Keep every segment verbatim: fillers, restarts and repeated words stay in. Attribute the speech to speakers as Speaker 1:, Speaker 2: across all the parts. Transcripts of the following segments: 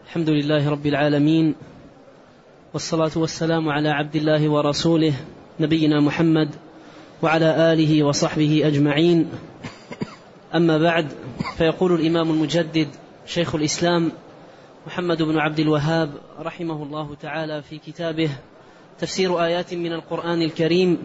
Speaker 1: الحمد لله رب العالمين، والصلاة والسلام على عبد الله ورسوله نبينا محمد وعلى آله وصحبه أجمعين. أما بعد، فيقول الإمام المجدد شيخ الإسلام محمد بن عبد الوهاب رحمه الله تعالى في كتابه تفسير آيات من القرآن الكريم،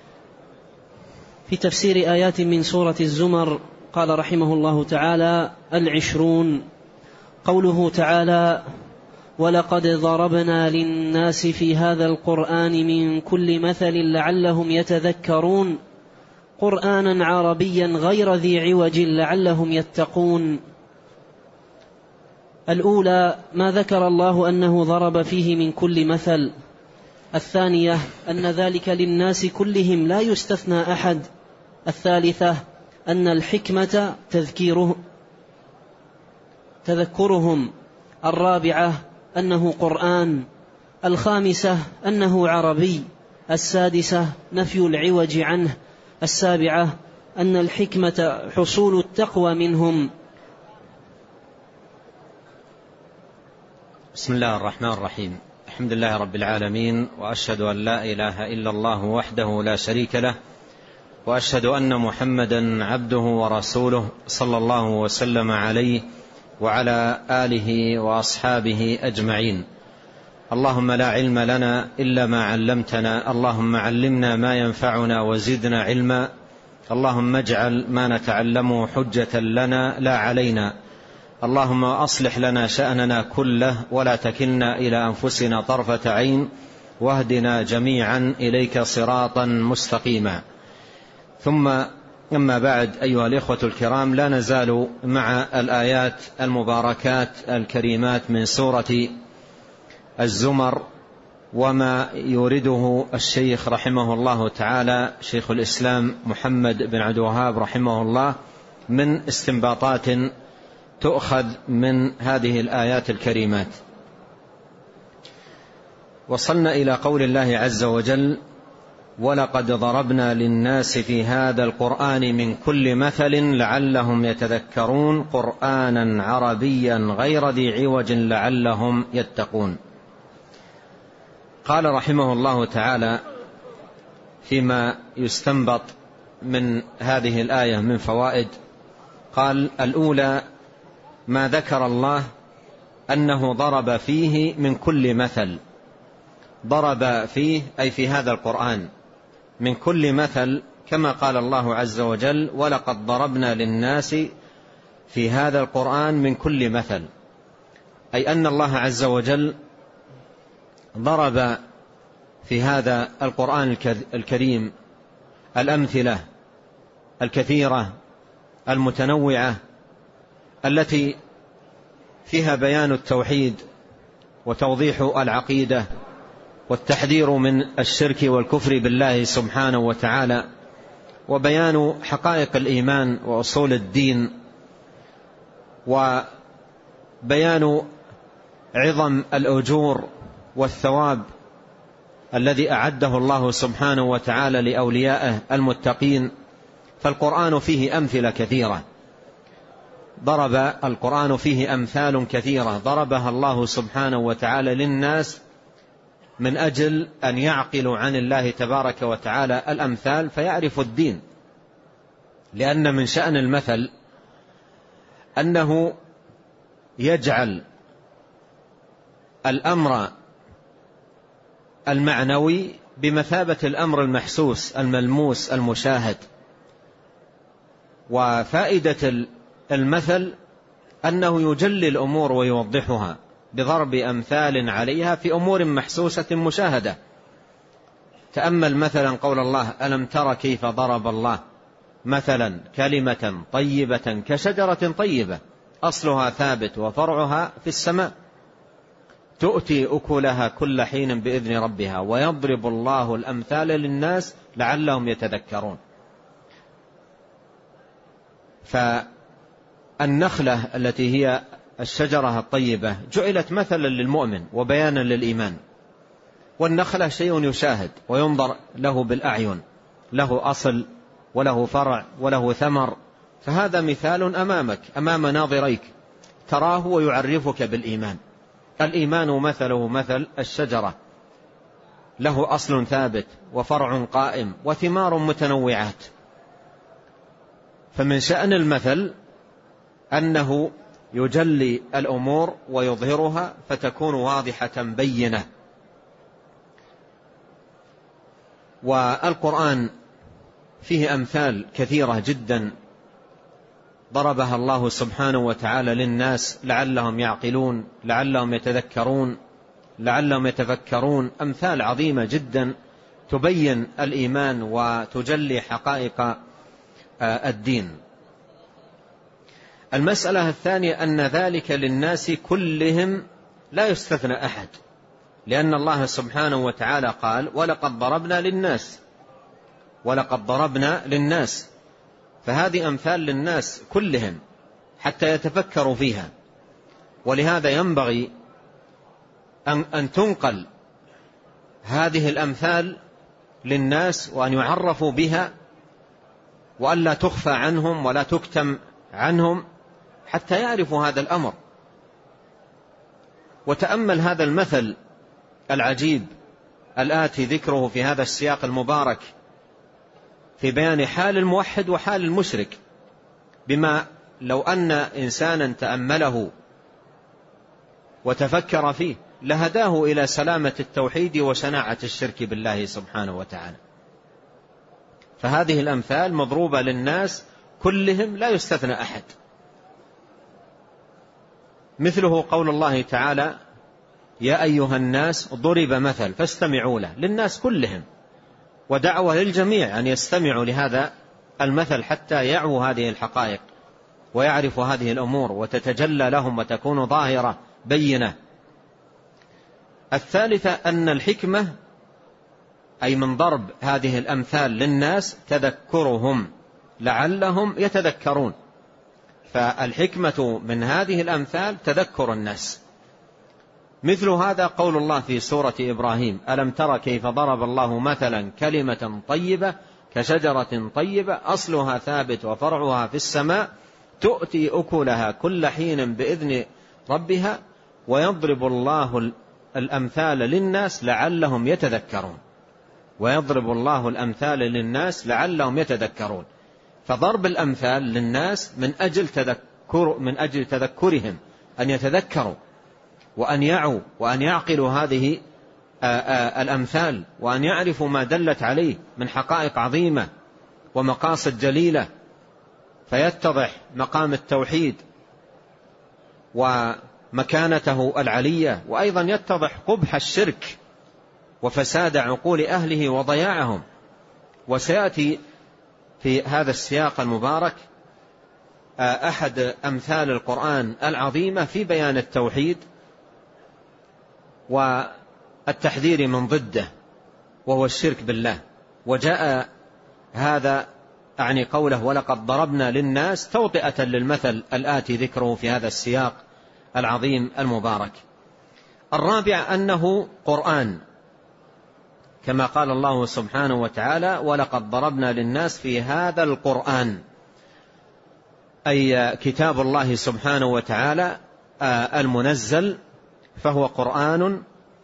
Speaker 1: في تفسير آيات من سورة الزمر، قال رحمه الله تعالى: العشرون، قوله تعالى: ولقد ضربنا للناس في هذا القرآن من كل مثل لعلهم يتذكرون، قرآنا عربيا غير ذي عوج لعلهم يتقون. الأولى ما ذكر الله أنه ضرب فيه من كل مثل. الثانية أن ذلك للناس كلهم لا يستثنى أحد. الثالثة أن الحكمة تذكيره تذكرهم. الرابعة أنه قرآن. الخامسة أنه عربي. السادسة نفي العوج عنه. السابعة أن الحكمة حصول التقوى منهم.
Speaker 2: بسم الله الرحمن الرحيم. الحمد لله رب العالمين، وأشهد أن لا إله إلا الله وحده لا شريك له، وأشهد أن محمدا عبده ورسوله صلى الله وسلم عليه وعلى آله وأصحابه أجمعين. اللهم لا علم لنا إلا ما علمتنا، اللهم علمنا ما ينفعنا وزدنا علما، اللهم اجعل ما نتعلمه حجة لنا لا علينا، اللهم أصلح لنا شأننا كله ولا تكلنا إلى أنفسنا طرفة عين، واهدنا جميعا إليك صراطا مستقيما. ثم أما بعد، أيها الإخوة الكرام، لا نزال مع الآيات المباركات الكريمات من سورة الزمر، وما يورده الشيخ رحمه الله تعالى شيخ الإسلام محمد بن عبد الوهاب رحمه الله من استنباطات تؤخذ من هذه الآيات الكريمات. وصلنا إلى قول الله عز وجل: ولقد ضربنا للناس في هذا القرآن من كل مثل لعلهم يتذكرون، قرآنا عربيا غير ذي عوج لعلهم يتقون. قال رحمه الله تعالى فيما يستنبط من هذه الآية من فوائد، قال: الأولى ما ذكر الله أنه ضرب فيه من كل مثل. ضرب فيه أي في هذا القرآن من كل مثل، كما قال الله عز وجل: ولقد ضربنا للناس في هذا القرآن من كل مثل، أي أن الله عز وجل ضرب في هذا القرآن الكريم الأمثلة الكثيرة المتنوعة التي فيها بيان التوحيد وتوضيح العقيدة والتحذير من الشرك والكفر بالله سبحانه وتعالى، وبيان حقائق الإيمان وأصول الدين، وبيان عظم الأجور والثواب الذي أعده الله سبحانه وتعالى لأوليائه المتقين. فالقرآن فيه أمثلة كثيرة، ضرب القرآن فيه أمثال كثيرة ضربها الله سبحانه وتعالى للناس من أجل أن يعقلوا عن الله تبارك وتعالى الأمثال فيعرفوا الدين، لأن من شأن المثل أنه يجعل الأمر المعنوي بمثابة الأمر المحسوس الملموس المشاهد. وفائدة المثل أنه يجلي الأمور ويوضحها بضرب أمثال عليها في أمور محسوسة مشاهدة. تأمل مثلا قول الله: ألم تر كيف ضرب الله مثلا كلمة طيبة كشجرة طيبة أصلها ثابت وفرعها في السماء تؤتي أكلها كل حين بإذن ربها ويضرب الله الأمثال للناس لعلهم يتذكرون. فالنخلة التي هي الشجرة الطيبة جعلت مثلا للمؤمن وبيانا للإيمان، والنخلة شيء يشاهد وينظر له بالأعين، له أصل وله فرع وله ثمر، فهذا مثال أمامك أمام ناظريك تراه ويعرفك بالإيمان. الإيمان مثله مثل الشجرة، له أصل ثابت وفرع قائم وثمار متنوعات. فمن شأن المثل أنه يجلي الأمور ويظهرها فتكون واضحة بينة. والقرآن فيه أمثال كثيرة جدا ضربها الله سبحانه وتعالى للناس لعلهم يعقلون، لعلهم يتذكرون، لعلهم يتفكرون. أمثال عظيمة جدا تبين الإيمان وتجلي حقائق الدين. المسألة الثانية أن ذلك للناس كلهم لا يستثنى أحد، لأن الله سبحانه وتعالى قال ولقد ضربنا للناس، ولقد ضربنا للناس، فهذه أمثال للناس كلهم حتى يتفكروا فيها. ولهذا ينبغي أن, أن تنقل هذه الأمثال للناس وأن يعرفوا بها وأن لا تخفى عنهم ولا تكتم عنهم حتى يعرفوا هذا الأمر. وتأمل هذا المثل العجيب الآتي ذكره في هذا السياق المبارك في بيان حال الموحد وحال المشرك، بما لو أن إنسانا تأمله وتفكر فيه لهداه إلى سلامة التوحيد وشناعة الشرك بالله سبحانه وتعالى. فهذه الأمثال مضروبة للناس كلهم لا يستثنى أحد. مثله قول الله تعالى يا أيها الناس ضرب مثل فاستمعوا له، للناس كلهم، ودعوة للجميع أن يستمعوا لهذا المثل حتى يعوا هذه الحقائق ويعرفوا هذه الأمور وتتجلى لهم وتكون ظاهرة بينة. الثالثة أن الحكمة أي من ضرب هذه الأمثال للناس تذكرهم لعلهم يتذكرون. فالحكمة من هذه الأمثال تذكر الناس. مثل هذا قول الله في سورة إبراهيم ألم تر كيف ضرب الله مثلا كلمة طيبة كشجرة طيبة أصلها ثابت وفرعها في السماء تؤتي أكلها كل حين بإذن ربها ويضرب الله الأمثال للناس لعلهم يتذكرون. ويضرب الله الأمثال للناس لعلهم يتذكرون. فضرب الأمثال للناس من أجل تذكر من أجل تذكرهم أن يتذكروا وأن يعوا وأن يعقلوا هذه الأمثال وأن يعرفوا ما دلت عليه من حقائق عظيمة ومقاصد جليلة، فيتضح مقام التوحيد ومكانته العلية، وأيضا يتضح قبح الشرك وفساد عقول أهله وضياعهم. وسيأتي في هذا السياق المبارك أحد أمثال القرآن العظيمة في بيان التوحيد والتحذير من ضده وهو الشرك بالله. وجاء هذا أعني قوله ولقد ضربنا للناس توطئة للمثل الآتي ذكره في هذا السياق العظيم المبارك. الرابع أنه قرآن، كما قال الله سبحانه وتعالى ولقد ضربنا للناس في هذا القرآن، أي كتاب الله سبحانه وتعالى المنزل، فهو قرآن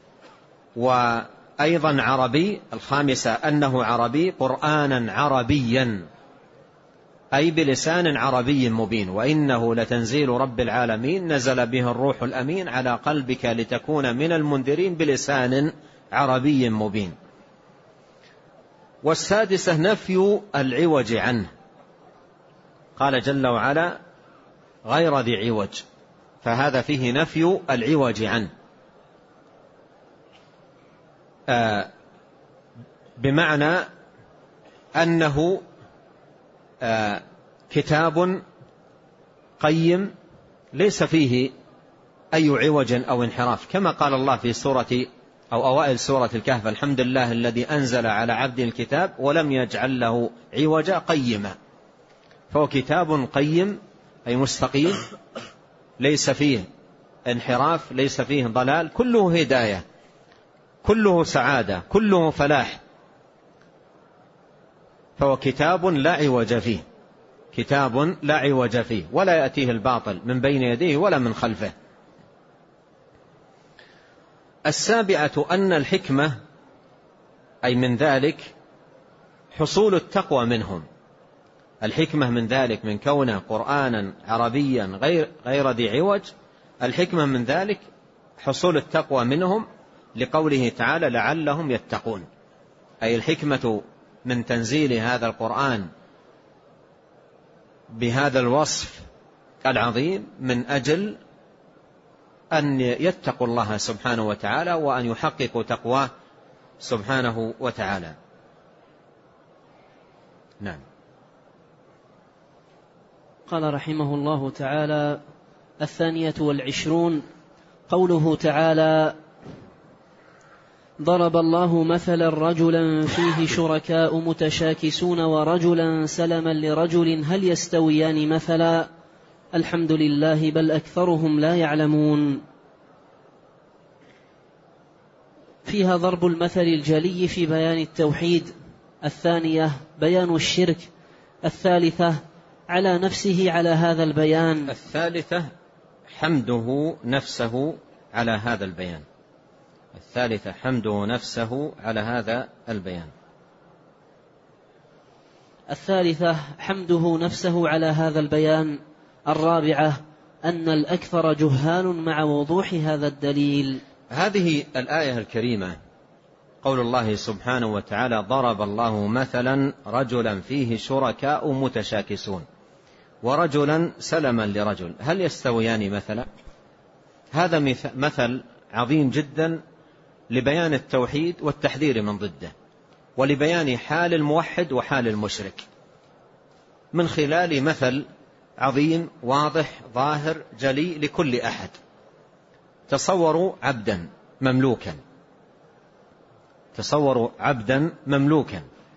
Speaker 2: وأيضا عربي. الخامسة أنه عربي، قرآنا عربيا أي بلسان عربي مبين، وإنه لتنزيل رب العالمين نزل به الروح الأمين على قلبك لتكون من المنذرين بلسان عربي مبين. والسادسة نفي العوج عنه، قال جل وعلا غير ذي عوج، فهذا فيه نفي العوج عنه، آه بمعنى أنه آه كتاب قيم ليس فيه أي عوج أو انحراف، كما قال الله في سورة أو أوائل سورة الكهف الحمد لله الذي أنزل على عبده الكتاب ولم يجعل له عوجا قيما. فهو كتاب قيم أي مستقيم، ليس فيه انحراف، ليس فيه ضلال، كله هداية، كله سعادة، كله فلاح. فهو كتاب لا عوج فيه، كتاب لا عوج فيه، ولا يأتيه الباطل من بين يديه ولا من خلفه. السابعة أن الحكمة أي من ذلك حصول التقوى منهم. الحكمة من ذلك من كونه قرآنا عربيا غير, غير ذي عوج، الحكمة من ذلك حصول التقوى منهم، لقوله تعالى لعلهم يتقون. أي الحكمة من تنزيل هذا القرآن بهذا الوصف العظيم من أجل أن يتقوا الله سبحانه وتعالى وأن يحققوا تقواه سبحانه وتعالى. نعم.
Speaker 1: قال رحمه الله تعالى: الثانية والعشرون قوله تعالى: ضرب الله مثلا رجلا فيه شركاء متشاكسون ورجلا سلما لرجل هل يستويان مثلا الحمد لله بل أكثرهم لا يعلمون. فيها ضرب المثل الجلي في بيان التوحيد. الثانية بيان الشرك. الثالثة على نفسه على هذا البيان.
Speaker 2: الثالثة حمده نفسه على هذا البيان. الثالثة حمده نفسه على هذا البيان.
Speaker 1: الثالثة حمده نفسه على هذا البيان. الرابعة أن الأكثر جهال مع وضوح هذا الدليل.
Speaker 2: هذه الآية الكريمة قول الله سبحانه وتعالى: ضرب الله مثلا رجلا فيه شركاء متشاكسون ورجلا سلما لرجل هل يستويان مثلا. هذا مثل عظيم جدا لبيان التوحيد والتحذير من ضده، ولبيان حال الموحد وحال المشرك، من خلال مثل عظيم واضح ظاهر جلي لكل أحد. تصوروا عبدا مملوكا تصوروا عبدا مملوكا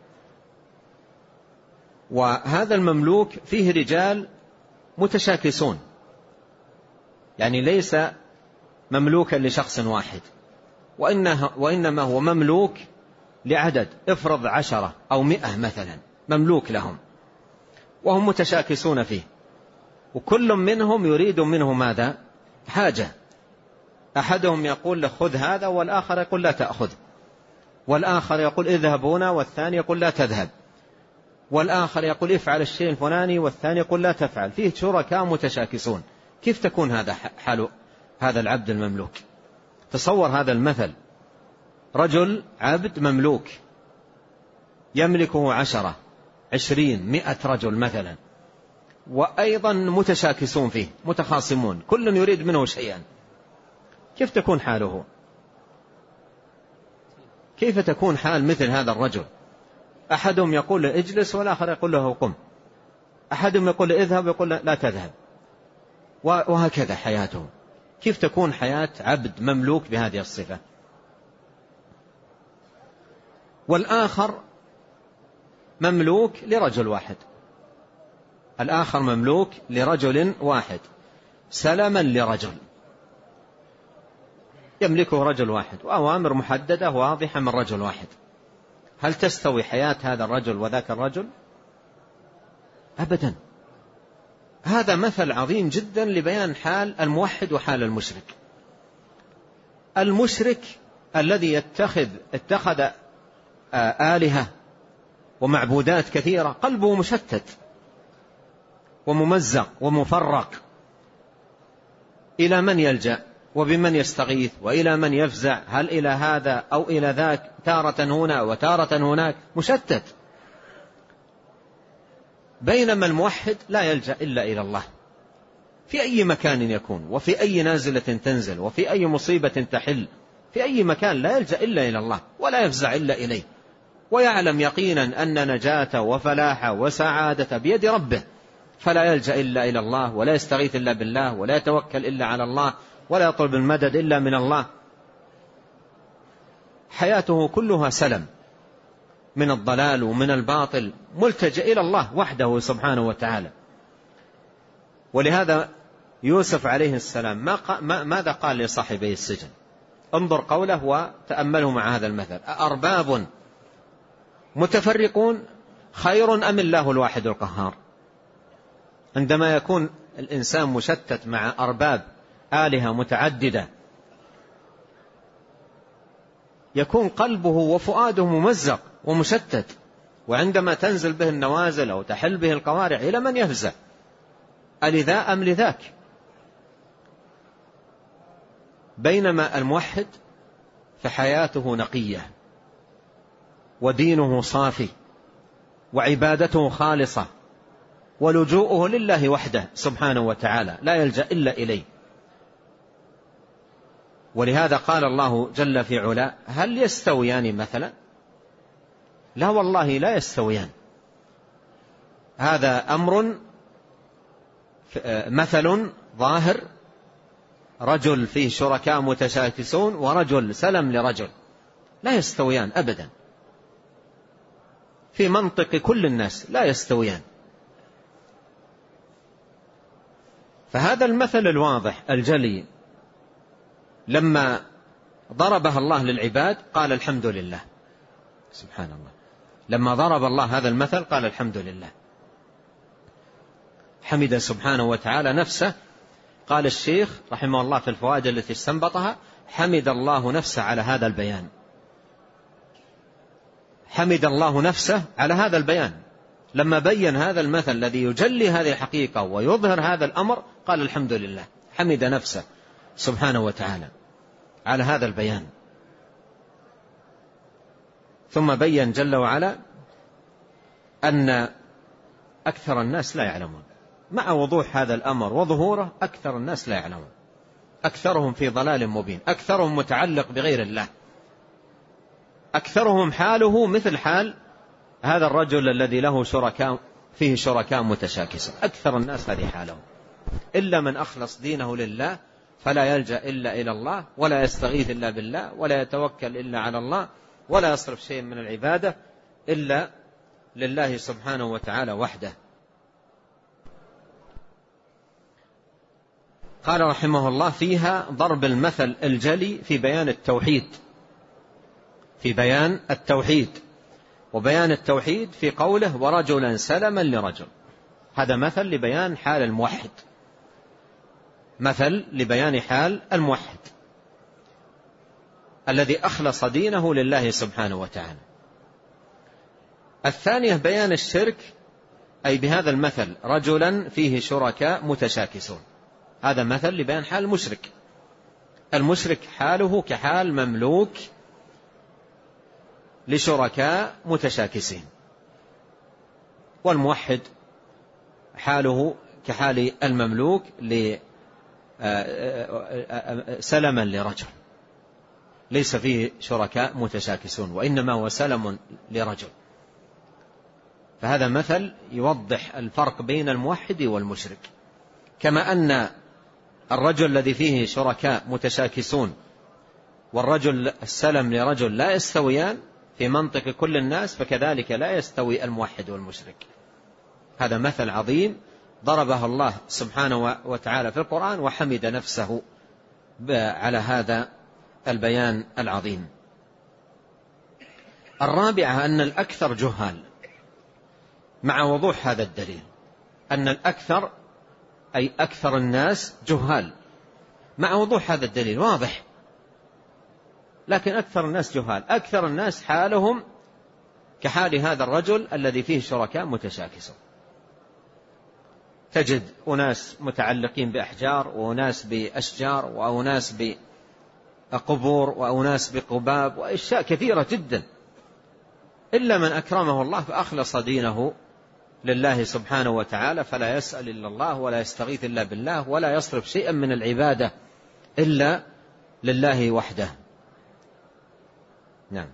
Speaker 2: وهذا المملوك فيه رجال متشاكسون، يعني ليس مملوكا لشخص واحد، وإنما هو مملوك لعدد، افرض عشرة أو مئة مثلا مملوك لهم، وهم متشاكسون فيه، وكل منهم يريد منه ماذا؟ حاجة. أحدهم يقول له خذ هذا، والآخر يقول لا تأخذ، والآخر يقول اذهب هنا، والثاني يقول لا تذهب، والآخر يقول افعل الشيء الفلاني، والثاني يقول لا تفعل. فيه شركاء متشاكسون. كيف تكون هذا حال هذا العبد المملوك؟ تصور هذا المثل: رجل عبد مملوك يملكه عشرة عشرين مئة رجل مثلا، وأيضا متشاكسون فيه متخاصمون، كل يريد منه شيئا. كيف تكون حاله؟ كيف تكون حال مثل هذا الرجل؟ أحدهم يقول له اجلس، والآخر يقول له قم، أحدهم يقول له اذهب ويقول له لا تذهب، وهكذا حياته. كيف تكون حياة عبد مملوك بهذه الصفة؟ والآخر مملوك لرجل واحد، الآخر مملوك لرجل واحد، سلما لرجل يملكه رجل واحد، وأوامر محددة واضحة من رجل واحد. هل تستوي حياة هذا الرجل وذاك الرجل؟ أبدا. هذا مثل عظيم جدا لبيان حال الموحد وحال المشرك. المشرك الذي يتخذ اتخذ آلهة ومعبودات كثيرة قلبه مشتت وممزق ومفرق، إلى من يلجأ وبمن يستغيث وإلى من يفزع، هل إلى هذا أو إلى ذاك، تارة هنا وتارة هناك، مشتت. بينما الموحد لا يلجأ إلا إلى الله في أي مكان يكون، وفي أي نازلة تنزل، وفي أي مصيبة تحل، في أي مكان لا يلجأ إلا إلى الله ولا يفزع إلا إليه، ويعلم يقينا أن نجاة وفلاح وسعادة بيد ربه، فلا يلجأ إلا إلى الله، ولا يستغيث إلا بالله، ولا يتوكل إلا على الله، ولا يطلب المدد إلا من الله. حياته كلها سلم من الضلال ومن الباطل، ملتجئ إلى الله وحده سبحانه وتعالى. ولهذا يوسف عليه السلام ما قا... ما... ماذا قال لصاحبي السجن؟ انظر قوله وتأمله مع هذا المثل: أأرباب متفرقون خير أم الله الواحد القهار؟ عندما يكون الإنسان مشتت مع أرباب آلهة متعددة يكون قلبه وفؤاده ممزق ومشتت، وعندما تنزل به النوازل أو تحل به القوارع إلى من يفزع؟ ألذا أم لذاك؟ بينما الموحد فحياته نقية ودينه صافي وعبادته خالصة ولجوءه لله وحده سبحانه وتعالى، لا يلجأ إلا إليه. ولهذا قال الله جل في علا: هل يستويان مثلا؟ لا والله لا يستويان. هذا أمر مثل ظاهر، رجل فيه شركاء متشاكسون ورجل سلم لرجل، لا يستويان أبدا في منطق كل الناس، لا يستويان. فهذا المثل الواضح الجلي لما ضربها الله للعباد قال الحمد لله. سبحان الله، لما ضرب الله هذا المثل قال الحمد لله، حمد سبحانه وتعالى نفسه. قال الشيخ رحمه الله في الفوائد التي استنبطها: حمد الله نفسه على هذا البيان، حمد الله نفسه على هذا البيان. لما بين هذا المثل الذي يجلي هذه الحقيقة ويظهر هذا الأمر قال الحمد لله، حمد نفسه سبحانه وتعالى على هذا البيان. ثم بين جل وعلا أن أكثر الناس لا يعلمون. مع وضوح هذا الأمر وظهوره أكثر الناس لا يعلمون، أكثرهم في ضلال مبين، أكثرهم متعلق بغير الله، أكثرهم حاله مثل حال هذا الرجل الذي له شركاء فيه شركاء متشاكسون. أكثر الناس هذه حالهم، إلا من أخلص دينه لله فلا يلجأ إلا إلى الله، ولا يستغيث إلا بالله، ولا يتوكل إلا على الله، ولا يصرف شيء من العبادة إلا لله سبحانه وتعالى وحده. قال رحمه الله: فيها ضرب المثل الجلي في بيان التوحيد، في بيان التوحيد وبيان التوحيد في قوله: ورجلا سلما لرجل. هذا مثل لبيان حال الموحد، مثل لبيان حال الموحد الذي أخلص دينه لله سبحانه وتعالى. الثانية بيان الشرك، أي بهذا المثل رجلا فيه شركاء متشاكسون. هذا مثل لبيان حال المشرك. المشرك حاله كحال مملوك لشركاء متشاكسين، والموحد حاله كحال المملوك سلما لرجل، ليس فيه شركاء متشاكسون وإنما هو سلم لرجل. فهذا مثل يوضح الفرق بين الموحد والمشرك. كما أن الرجل الذي فيه شركاء متشاكسون والرجل السلم لرجل لا يستويان في منطق كل الناس، فكذلك لا يستوي الموحد والمشرك. هذا مثل عظيم ضربه الله سبحانه وتعالى في القرآن، وحمد نفسه على هذا البيان العظيم. الرابعة أن الأكثر جهال، مع وضوح هذا الدليل أن الأكثر أي أكثر الناس جهال، مع وضوح هذا الدليل واضح، لكن أكثر الناس جهال. أكثر الناس حالهم كحال هذا الرجل الذي فيه شركاء متشاكسون. تجد أناس متعلقين بأحجار، وأناس بأشجار، وأناس بقبور، وأناس بقباب، وأشياء كثيرة جدا، إلا من أكرمه الله فأخلص دينه لله سبحانه وتعالى، فلا يسأل إلا الله، ولا يستغيث إلا بالله، ولا يصرف شيئا من العبادة إلا لله وحده. نعم.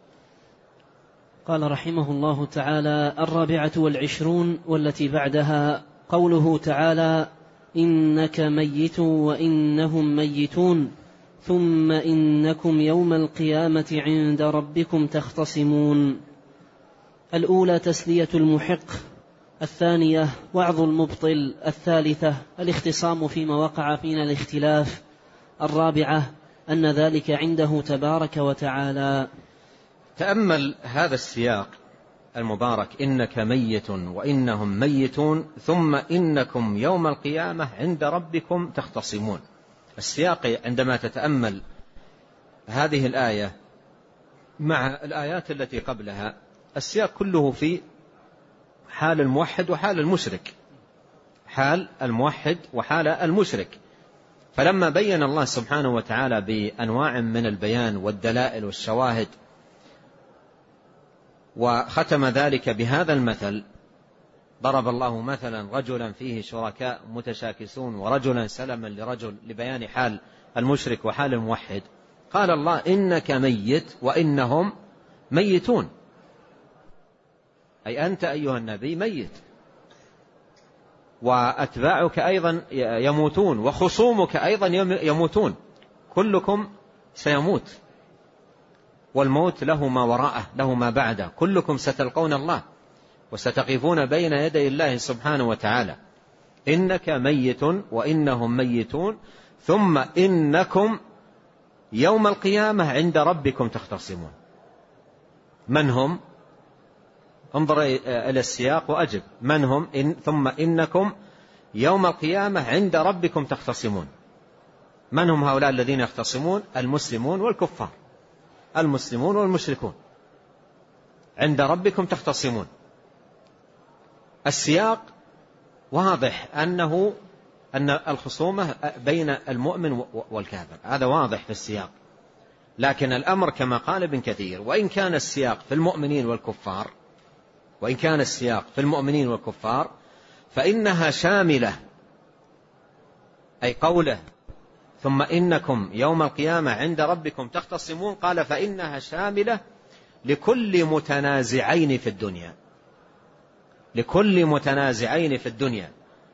Speaker 1: قال رحمه الله تعالى: الرابعة والعشرون والتي بعدها قوله تعالى: إنك ميت وإنهم ميتون ثم إنكم يوم القيامة عند ربكم تختصمون. الأولى تسلية المحق، الثانية وعظ المبطل، الثالثة الاختصام فيما وقع فينا الاختلاف، الرابعة أن ذلك عنده تبارك وتعالى.
Speaker 2: تأمل هذا السياق المبارك: إنك ميت وإنهم ميتون ثم إنكم يوم القيامة عند ربكم تختصمون. السياق عندما تتأمل هذه الآية مع الآيات التي قبلها السياق كله في حال الموحد وحال المشرك، حال الموحد وحال المشرك. فلما بين الله سبحانه وتعالى بأنواع من البيان والدلائل والشواهد وختم ذلك بهذا المثل، ضرب الله مثلا رجلا فيه شركاء متشاكسون ورجلا سلما لرجل لبيان حال المشرك وحال الموحد، قال الله إنك ميت وإنهم ميتون، أي أنت أيها النبي ميت، وأتباعك أيضا يموتون، وخصومك أيضا يموتون، كلكم سيموت، والموت له ما وراءه، له ما بعده، كلكم ستلقون الله وستقفون بين يدي الله سبحانه وتعالى. إنك ميت وإنهم ميتون ثم إنكم يوم القيامة عند ربكم تختصمون. من هم؟ انظر إلى السياق وأجب. من هم؟ إن ثم إنكم يوم القيامة عند ربكم تختصمون. من هم هؤلاء الذين يختصمون؟ المسلمون والكفار، المسلمون والمشركون، عند ربكم تختصمون. السياق واضح أنه أن الخصومة بين المؤمن والكافر، هذا واضح في السياق، لكن الأمر كما قال ابن كثير وإن كان السياق في المؤمنين والكفار وإن كان السياق في المؤمنين والكفار فإنها شاملة، أي قوله ثم إنكم يوم القيامة عند ربكم تختصمون، قال فإنها شاملة لكل متنازعين في الدنيا، لكل متنازعين في الدنيا،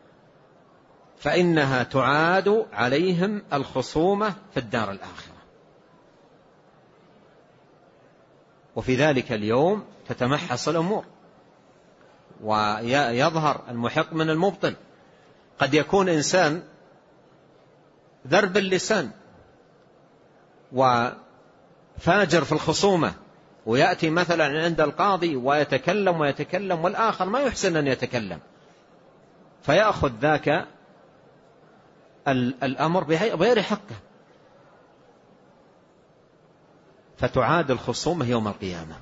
Speaker 2: فإنها تعاد عليهم الخصومة في الدار الآخرة. وفي ذلك اليوم تتمحص الأمور ويظهر المحق من المبطل. قد يكون إنسان ذرب اللسان وفاجر في الخصومة، ويأتي مثلا عند القاضي ويتكلم ويتكلم والآخر ما يحسن أن يتكلم، فيأخذ ذاك الأمر بغير حقه، فتعاد الخصومة يوم القيامة،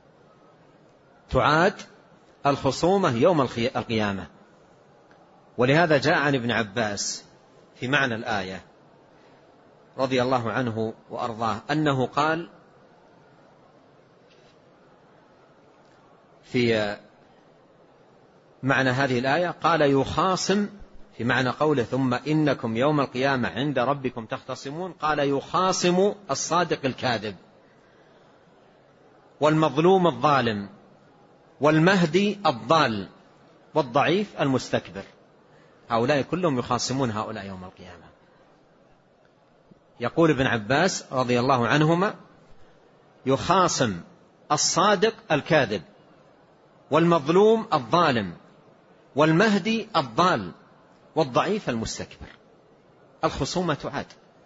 Speaker 2: تعاد الخصومة يوم القيامة. ولهذا جاء عن ابن عباس في معنى الآية رضي الله عنه وأرضاه أنه قال في معنى هذه الآية، قال يخاصم في معنى قوله ثم إنكم يوم القيامة عند ربكم تختصمون، قال يخاصم الصادق الكاذب والمظلوم الظالم والمهدي الضال والضعيف المستكبر، هؤلاء كلهم يخاصمون هؤلاء يوم القيامة. يقول ابن عباس رضي الله عنهما يخاصم الصادق الكاذب والمظلوم الظالم والمهدي الضال والضعيف المستكبر. الخصومة تعاد،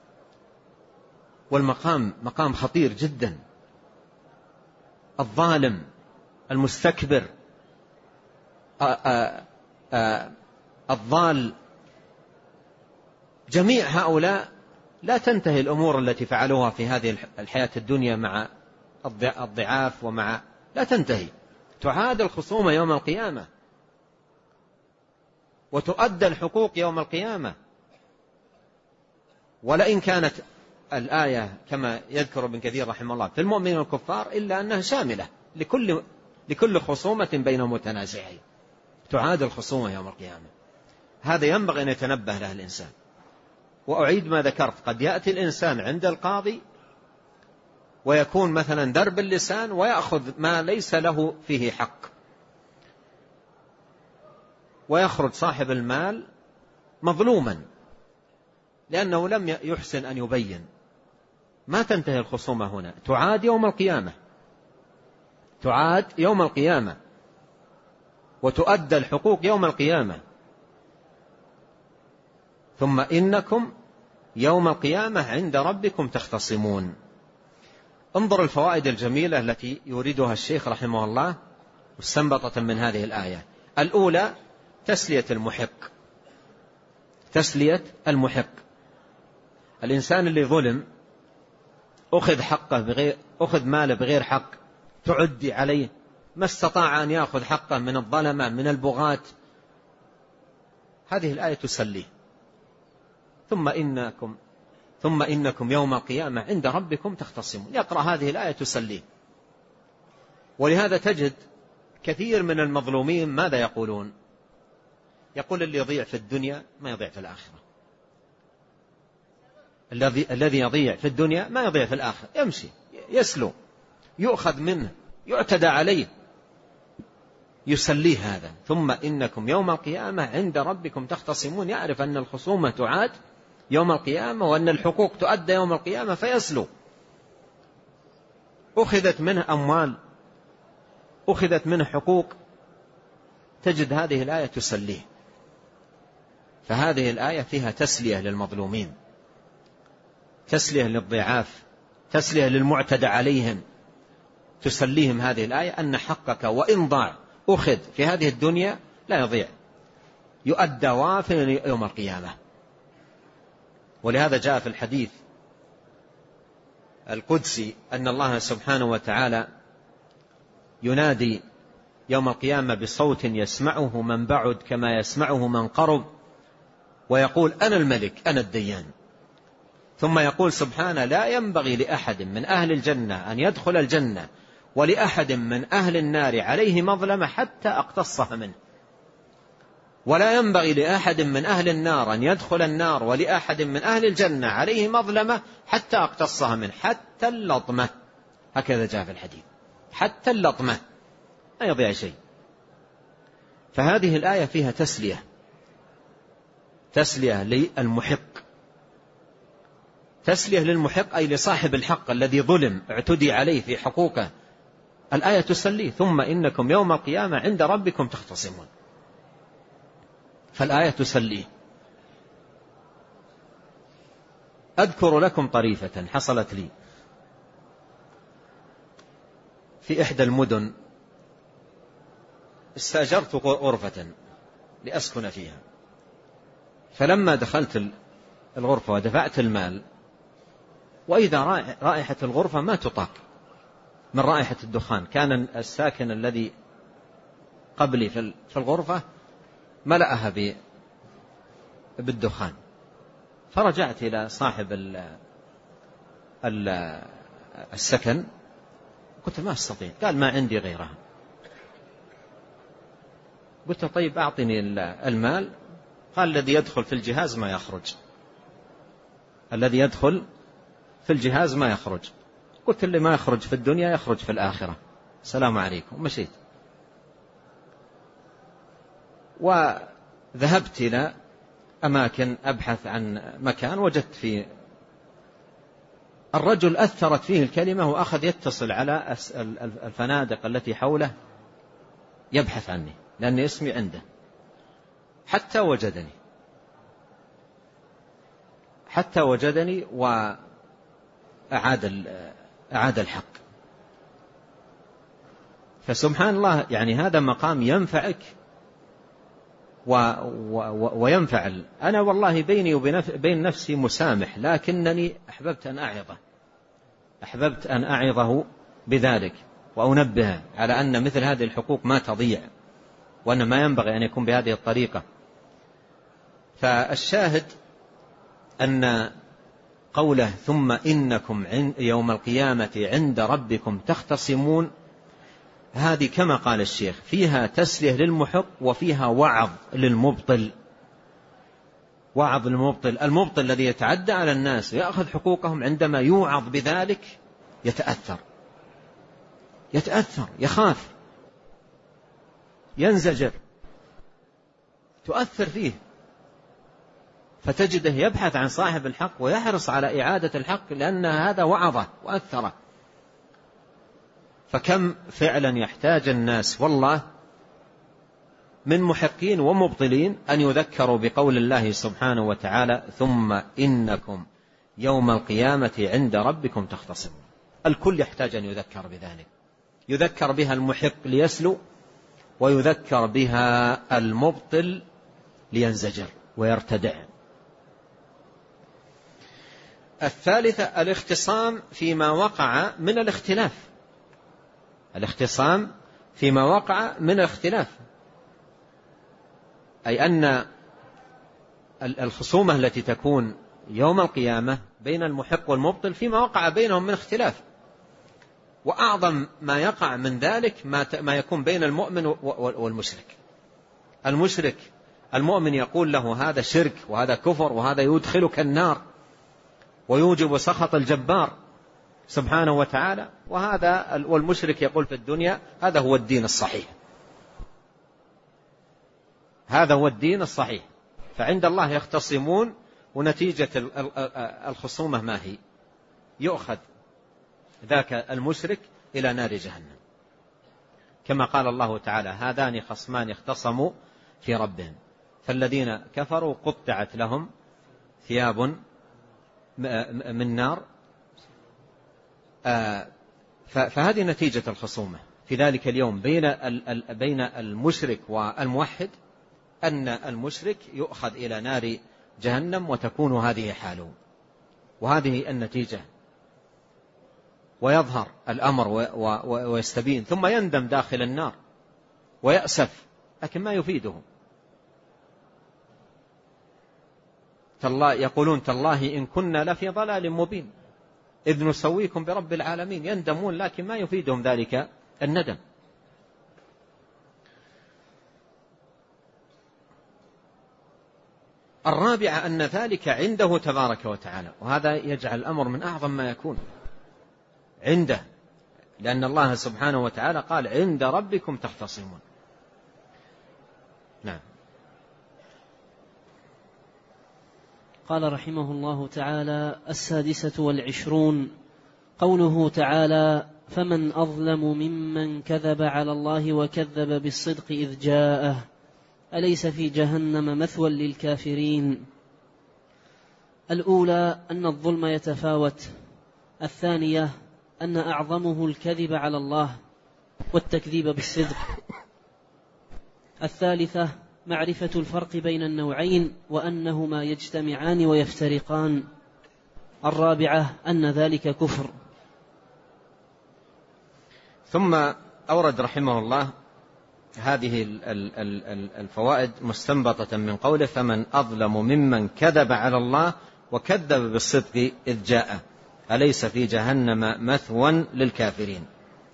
Speaker 2: والمقام مقام خطير جدا. الظالم المستكبر آآ آآ الضال، جميع هؤلاء لا تنتهي الأمور التي فعلوها في هذه الحياة الدنيا مع الضعاف ومع لا تنتهي، تعاد الخصومة يوم القيامة وتؤدى الحقوق يوم القيامة. ولئن كانت الآية كما يذكر ابن كثير رحمه الله في المؤمنين والكفار إلا أنها شاملة لكل لكل خصومة بين متنازعين، تعاد الخصومة يوم القيامة. هذا ينبغي أن يتنبه له الإنسان. وأعيد ما ذكرت، قد يأتي الإنسان عند القاضي ويكون مثلا درب اللسان ويأخذ ما ليس له فيه حق، ويخرج صاحب المال مظلوما لأنه لم يحسن أن يبين. ما تنتهي الخصومة هنا، تعاد يوم القيامة، تعاد يوم القيامة وتؤدى الحقوق يوم القيامة. ثم إنكم يوم القيامة عند ربكم تختصمون. انظر الفوائد الجميلة التي يريدها الشيخ رحمه الله مستنبطة من هذه الآية. الأولى تسلية المحق، تسلية المحق. الإنسان اللي ظلم أخذ حقه بغير أخذ ماله بغير حق تعدي عليه، ما استطاع أن يأخذ حقه من الظلمة من البغاة، هذه الآية تسليه. ثم إنكم ثم إنكم يوم القيامة عند ربكم تختصمون، يقرأ هذه الآية تسليه. ولهذا تجد كثير من المظلومين ماذا يقولون؟ يقول اللي يضيع في الدنيا ما يضيع في الآخرة، الذي الذي يضيع في الدنيا ما يضيع في الآخرة، يمشي يسلو يؤخذ منه يعتدى عليه، يسليه هذا. ثم إنكم يوم القيامة عند ربكم تختصمون، يعرف أن الخصومة تعاد يوم القيامة وأن الحقوق تؤدى يوم القيامة فيسلو. أخذت منه أموال، أخذت منه حقوق، تجد هذه الآية تسليه. فهذه الآية فيها تسلية للمظلومين، تسلية للضعاف، تسلية للمعتدى عليهم، تسليهم هذه الآية أن حقك وإن ضاع أخذ في هذه الدنيا لا يضيع، يؤدى وافٍ يوم القيامة. ولهذا جاء في الحديث القدسي أن الله سبحانه وتعالى ينادي يوم القيامة بصوت يسمعه من بعد كما يسمعه من قرب، ويقول أنا الملك أنا الديان. ثم يقول سبحانه لا ينبغي لأحد من أهل الجنة أن يدخل الجنة ولأحد من أهل النار عليه مظلمة حتى أقتصها منه، ولا ينبغي لأحد من أهل النار أن يدخل النار ولأحد من أهل الجنة عليه مظلمة حتى أقتصها منه، حتى اللطمة، هكذا جاء في الحديث، حتى اللطمة لا يضيع شيء. فهذه الآية فيها تسلية، تسلية للمحق، تسلية للمحق أي لصاحب الحق الذي ظلم اعتدي عليه في حقوقه، الآية تسليه. ثم إنكم يوم القيامة عند ربكم تختصمون، فالآية تسليه. أذكر لكم طريفة حصلت لي في إحدى المدن، استأجرت غرفة لأسكن فيها، فلما دخلت الغرفة ودفعت المال وإذا رائحة الغرفة ما تطاق من رائحة الدخان، كان الساكن الذي قبلي في الغرفة ملأها بالدخان، فرجعت إلى صاحب السكن قلت ما أستطيع، قال ما عندي غيرها. قلت طيب أعطني المال، قال الذي يدخل في الجهاز ما يخرج، الذي يدخل في الجهاز ما يخرج. قلت اللي ما يخرج في الدنيا يخرج في الآخرة، السلام عليكم. مشيت وذهبت إلى أماكن أبحث عن مكان، وجدت فيه الرجل أثرت فيه الكلمة وأخذ يتصل على الفنادق التي حوله يبحث عني لأن اسمي عنده، حتى وجدني حتى وجدني وأعاد أعاد الحق. فسبحان الله، يعني هذا مقام ينفعك و و وينفع. أنا والله بيني وبين نفسي مسامح، لكنني أحببت أن أعظه أحببت أن أعظه بذلك وأنبهه على أن مثل هذه الحقوق ما تضيع، وأن ما ينبغي أن يكون بهذه الطريقة. فالشاهد أن قوله ثم إنكم يوم القيامة عند ربكم تختصمون، هذه كما قال الشيخ فيها تسلية للمحق وفيها وعظ للمبطل. وعظ المبطل، المبطل الذي يتعدى على الناس ويأخذ حقوقهم، عندما يوعظ بذلك يتأثر يتأثر يخاف ينزجر، تؤثر فيه، فتجده يبحث عن صاحب الحق ويحرص على إعادة الحق لأن هذا وعظه وأثره. فكم فعلا يحتاج الناس والله من محقين ومبطلين أن يذكروا بقول الله سبحانه وتعالى ثم إنكم يوم القيامة عند ربكم تختصمون. الكل يحتاج أن يذكر بذلك، يذكر بها المحق ليسلو، ويذكر بها المبطل لينزجر ويرتدع. الثالثة الاختصام فيما وقع من الاختلاف، الاختصام فيما وقع من الاختلاف، أي أن الخصومة التي تكون يوم القيامة بين المحق والمبطل فيما وقع بينهم من اختلاف، وأعظم ما يقع من ذلك ما يكون بين المؤمن والمشرك. المشرك المؤمن يقول له هذا شرك وهذا كفر وهذا يدخلك النار ويوجب سخط الجبار سبحانه وتعالى، وهذا والمشرك يقول في الدنيا هذا هو الدين الصحيح، هذا هو الدين الصحيح. فعند الله يختصمون، ونتيجة الخصومة ما هي؟ يؤخذ ذاك المشرك إلى نار جهنم، كما قال الله تعالى هذان خصمان اختصموا في ربهم فالذين كفروا قطعت لهم ثياب من نار. فهذه نتيجة الخصومة في ذلك اليوم بين بين المشرك والموحد، أن المشرك يؤخذ إلى نار جهنم وتكون هذه حاله، وهذه النتيجة، ويظهر الأمر ويستبين، ثم يندم داخل النار ويأسف، لكن ما يفيده. تالله يقولون تالله إن كنا لفي ضلال مبين إذ نسويكم برب العالمين، يندمون لكن ما يفيدهم ذلك الندم. الرابعة أن ذلك عنده تبارك وتعالى، وهذا يجعل الأمر من أعظم ما يكون عنده، لأن الله سبحانه وتعالى قال عند ربكم تختصمون. نعم.
Speaker 1: قال رحمه الله تعالى: السادسة والعشرون قوله تعالى: فمن أظلم ممن كذب على الله وكذب بالصدق إذ جاءه أليس في جهنم مثوى للكافرين. الأولى أن الظلم يتفاوت، الثانية أن أعظمه الكذب على الله والتكذيب بالصدق، الثالثة معرفة الفرق بين النوعين وأنهما يجتمعان ويفترقان، الرابعة أن ذلك كفر.
Speaker 2: ثم أورد رحمه الله هذه الفوائد مستنبطة من قوله: فمن أظلم ممن كذب على الله وكذب بالصدق إذ جاءه أليس في جهنم مثوى للكافرين.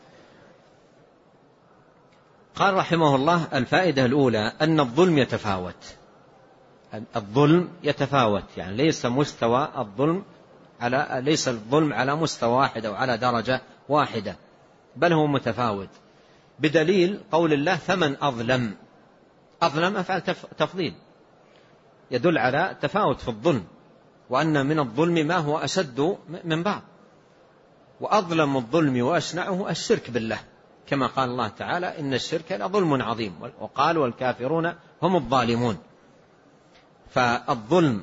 Speaker 2: قال رحمه الله: الفائدة الأولى أن الظلم يتفاوت، الظلم يتفاوت، يعني ليس مستوى الظلم على ليس الظلم على مستوى واحد أو على درجة واحدة، بل هو متفاوت، بدليل قول الله: فمن أظلم. أظلم أفعل تفضيل يدل على تفاوت في الظلم، وأن من الظلم ما هو أشد من بعض، وأظلم الظلم وأشنعه الشرك بالله، كما قال الله تعالى: إن الشرك لظلم عظيم، وقال: والكافرون هم الظالمون. فالظلم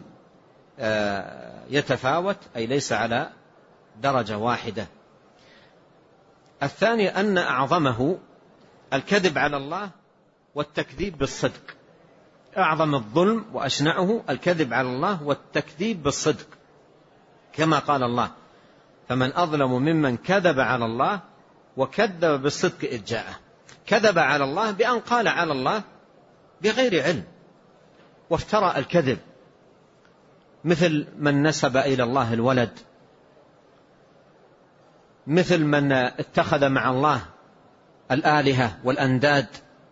Speaker 2: يتفاوت، أي ليس على درجة واحدة. الثاني أن أعظمه الكذب على الله والتكذيب بالصدق، أعظم الظلم وأشنعه الكذب على الله والتكذيب بالصدق، كما قال الله: فمن أظلم ممن كذب على الله وكذب بالصدق إذ جاءه. كذب على الله بأن قال على الله بغير علم وافترى الكذب، مثل من نسب إلى الله الولد، مثل من اتخذ مع الله الآلهة والأنداد،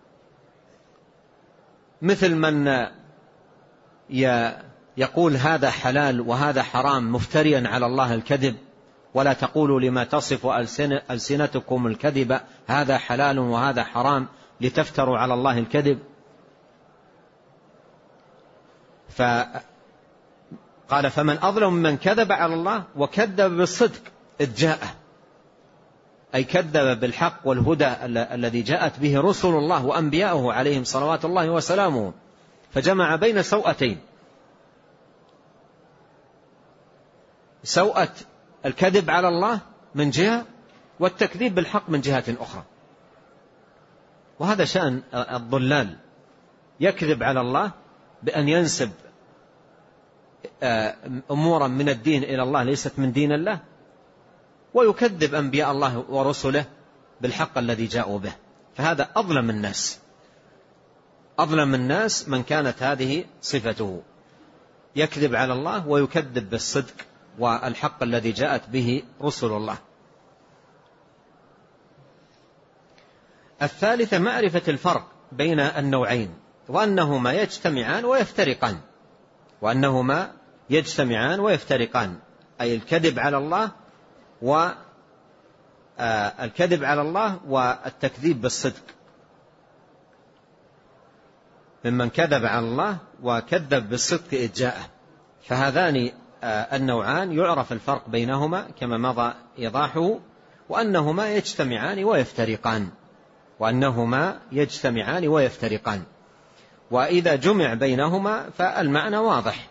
Speaker 2: مثل من يقول هذا حلال وهذا حرام مفتريا على الله الكذب: ولا تقولوا لما تصف ألسنتكم الكذب هذا حلال وهذا حرام لتفتروا على الله الكذب. فقال: فمن أظلم من كذب على الله وكذب بالصدق إذ جاءه، أي كذب بالحق والهدى الذي جاءت به رسل الله وأنبياؤه عليهم صلوات الله وسلامه، فجمع بين سوءتين: سوءة الكذب على الله من جهة، والتكذيب بالحق من جهة أخرى. وهذا شأن الضلال، يكذب على الله بأن ينسب أمورا من الدين إلى الله ليست من دين الله، ويكذب أنبياء الله ورسله بالحق الذي جاءوا به. فهذا أظلم الناس، أظلم الناس من كانت هذه صفته، يكذب على الله ويكذب بالصدق والحق الذي جاءت به رسل الله. الثالثة معرفة الفرق بين النوعين، وأنهما يجتمعان ويفترقان، وأنهما يجتمعان ويفترقان، أي الكذب على الله والكذب على الله والتكذيب بالصدق، ممن كذب على الله وكذب بالصدق إذ جاءه. فهذان النوعان يعرف الفرق بينهما كما مضى إيضاحه، وأنهما يجتمعان ويفترقان، وأنهما يجتمعان ويفترقان، وإذا جمع بينهما فالمعنى واضح،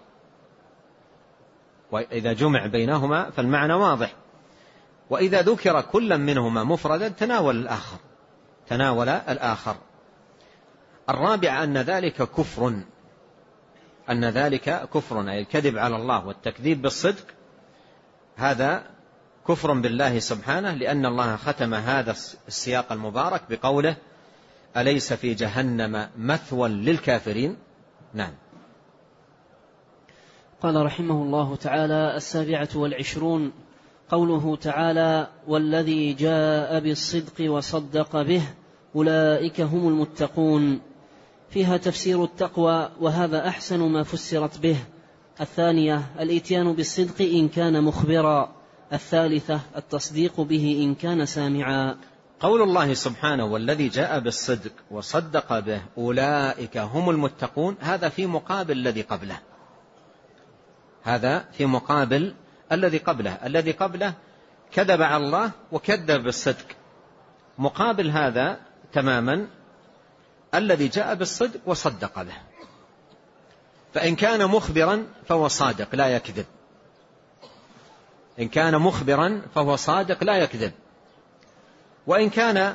Speaker 2: وإذا جمع بينهما فالمعنى واضح، وإذا ذكر كل منهما مفردا تناول الآخر تناول الآخر. الرابع أن ذلك كفر، أن ذلك كفر، أي الكذب على الله والتكذيب بالصدق، هذا كفر بالله سبحانه، لأن الله ختم هذا السياق المبارك بقوله: أليس في جهنم مثوى للكافرين. نعم.
Speaker 1: قال رحمه الله تعالى: السابعة والعشرون، قوله تعالى: والذي جاء بالصدق وصدق به أولئك هم المتقون. فيها تفسير التقوى، وهذا أحسن ما فسرت به. الثانية الإتيان بالصدق إن كان مخبرا. الثالثة التصديق به إن كان سامعا.
Speaker 2: قول الله سبحانه: والذي جاء بالصدق وصدق به أولئك هم المتقون، هذا في مقابل الذي قبله، هذا في مقابل الذي قبله. الذي قبله كذب على الله وكذب بالصدق، مقابل هذا تماما الذي جاء بالصدق وصدق به. فإن كان مخبرا فهو صادق لا يكذب، إن كان مخبرا فهو صادق لا يكذب. وإن كان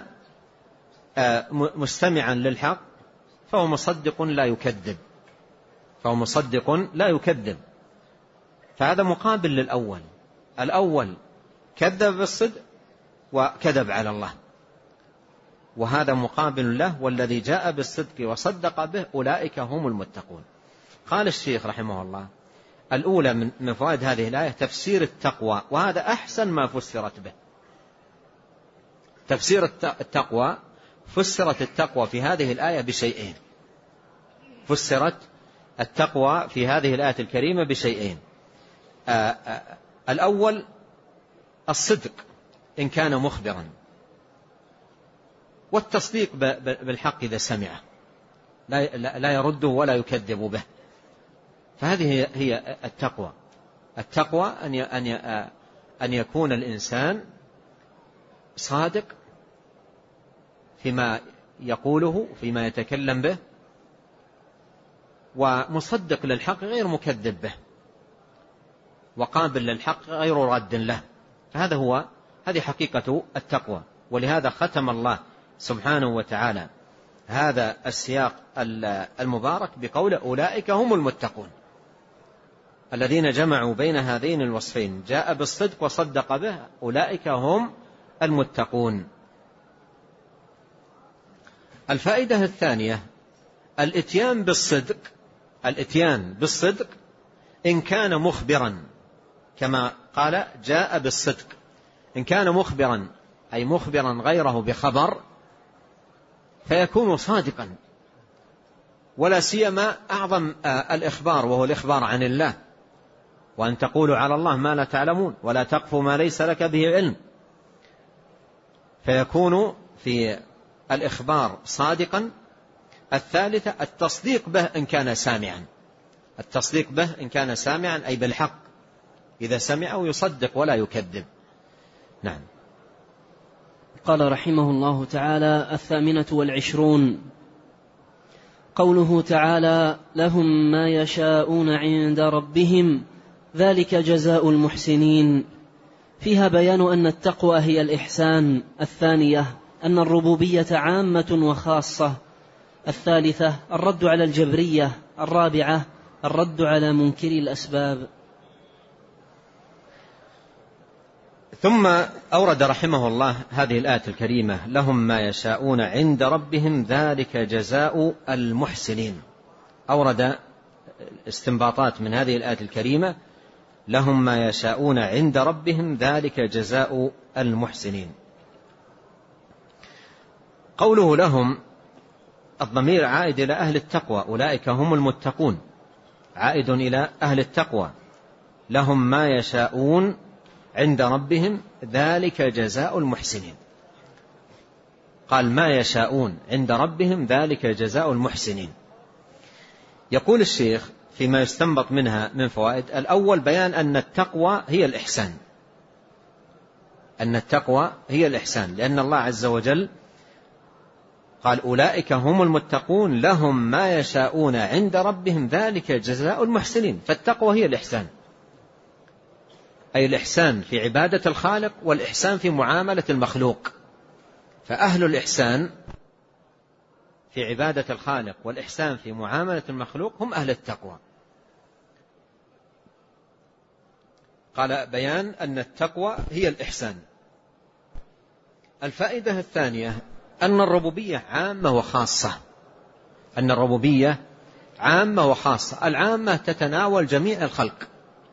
Speaker 2: مستمعا للحق فهو مصدق لا يكذب، فهو مصدق لا يكذب. فهذا مقابل للأول، الأول كذب بالصدق وكذب على الله، وهذا مقابل له: والذي جاء بالصدق وصدق به أولئك هم المتقون. قال الشيخ رحمه الله: الأولى من فوائد هذه الآية تفسير التقوى، وهذا أحسن ما فسرت به. تفسير التقوى، فسرت التقوى في هذه الآية بشيئين، فسرت التقوى في هذه الآية الكريمة بشيئين. آآ آآ الأول الصدق إن كان مخبرا، والتصديق بالحق إذا سمعه لا يرده ولا يكذب به. فهذه هي التقوى. التقوى أن يكون الإنسان صادق فيما يقوله، فيما يتكلم به، ومصدق للحق غير مكذب به، وقابل للحق غير رد له. فهذا هو هذه حقيقة التقوى. ولهذا ختم الله سبحانه وتعالى هذا السياق المبارك بقول: أولئك هم المتقون، الذين جمعوا بين هذين الوصفين، جاء بالصدق وصدق به، أولئك هم المتقون. الفائدة الثانية الاتيان بالصدق، الاتيان بالصدق إن كان مخبرا، كما قال: جاء بالصدق. إن كان مخبرا أي مخبرا غيره بخبر فيكون صادقا، ولا سيما أعظم الإخبار وهو الإخبار عن الله، وأن تقولوا على الله ما لا تعلمون ولا تقفوا ما ليس لك به علم. فيكون في الإخبار صادقا. الثالثة التصديق به إن كان سامعا، التصديق به إن كان سامعا أي بالحق، إذا سمعه يصدق ولا يكذب. نعم.
Speaker 1: قال رحمه الله تعالى: الثامنة والعشرون، قوله تعالى: لهم ما يشاءون عند ربهم ذلك جزاء المحسنين. فيها بيان أن التقوى هي الإحسان. الثانية أن الربوبية عامة وخاصة. الثالثة الرد على الجبرية. الرابعة الرد على منكري الأسباب.
Speaker 2: ثم أورد رحمه الله هذه الآية الكريمة: لهم ما يشاءون عند ربهم ذلك جزاء المحسنين. أورد استنباطات من هذه الآية الكريمة: لهم ما يشاءون عند ربهم ذلك جزاء المحسنين. قوله لهم، الضمير عائد إلى أهل التقوى، أولئك هم المتقون، عائد إلى أهل التقوى. لهم ما يشاءون عند ربهم ذلك جزاء المحسنين. قال ما يشاءون عند ربهم ذلك جزاء المحسنين. يقول الشيخ فيما يستنبط منها من فوائد: الأول بيان أن التقوى هي الإحسان، أن التقوى هي الإحسان، لأن الله عز وجل قال أولئك هم المتقون لهم ما يشاءون عند ربهم ذلك جزاء المحسنين. فالتقوى هي الإحسان، أي الإحسان في عبادة الخالق والإحسان في معاملة المخلوق. فأهل الإحسان في عبادة الخالق والإحسان في معاملة المخلوق هم أهل التقوى. قال بيان أن التقوى هي الإحسان. الفائدة الثانية أن الربوبية عامة وخاصة، أن الربوبية عامة وخاصة. العامة تتناول جميع الخلق،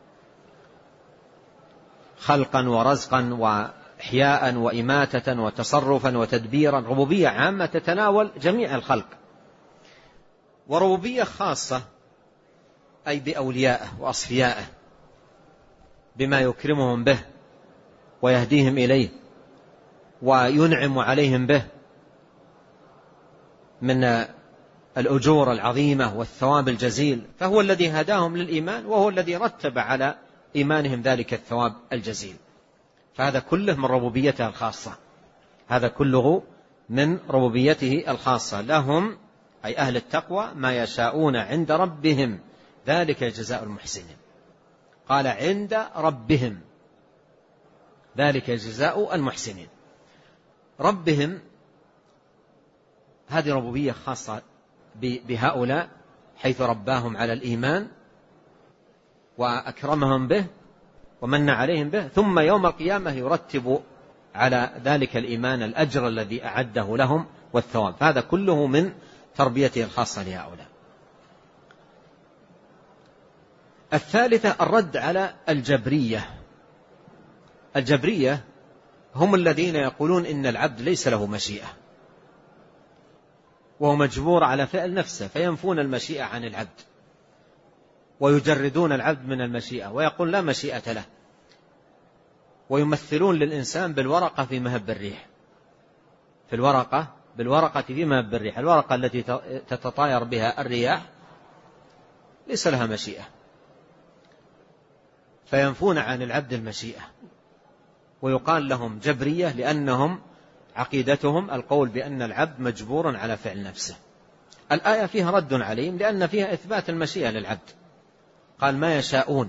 Speaker 2: خلقا ورزقا وإحياء وإماتة وتصرفا وتدبيرا. ربوبية عامة تتناول جميع الخلق. وربوبية خاصة أي بأوليائه وأصفيائه، بما يكرمهم به ويهديهم إليه وينعم عليهم به من الأجور العظيمة والثواب الجزيل. فهو الذي هداهم للإيمان، وهو الذي رتب على إيمانهم ذلك الثواب الجزيل. فهذا كله من ربوبيته الخاصة، هذا كله من ربوبيته الخاصة. لهم أي أهل التقوى ما يشاءون عند ربهم ذلك جزاء المحسنين. قال عند ربهم ذلك جزاء المحسنين. ربهم هذه ربوبية خاصة بهؤلاء، حيث رباهم على الإيمان وأكرمهم به ومن عليهم به، ثم يوم القيامة يرتب على ذلك الإيمان الأجر الذي أعده لهم والثواب. هذا كله من تربيته الخاصة لهؤلاء. الثالثة الرد على الجبرية. الجبرية هم الذين يقولون إن العبد ليس له مشيئة وهو مجبور على فعل نفسه، فينفون المشيئة عن العبد ويجردون العبد من المشيئة ويقول لا مشيئة له، ويمثلون للإنسان بالورقة في مهب الريح، في الورقة بالورقة في مهب الريح. الورقة التي تتطاير بها الرياح ليس لها مشيئة، فينفون عن العبد المشيئة، ويقال لهم جبرية لأنهم عقيدتهم القول بأن العبد مجبور على فعل نفسه. الآية فيها رد عليهم لأن فيها إثبات المشيئة للعبد. قال ما يشاءون،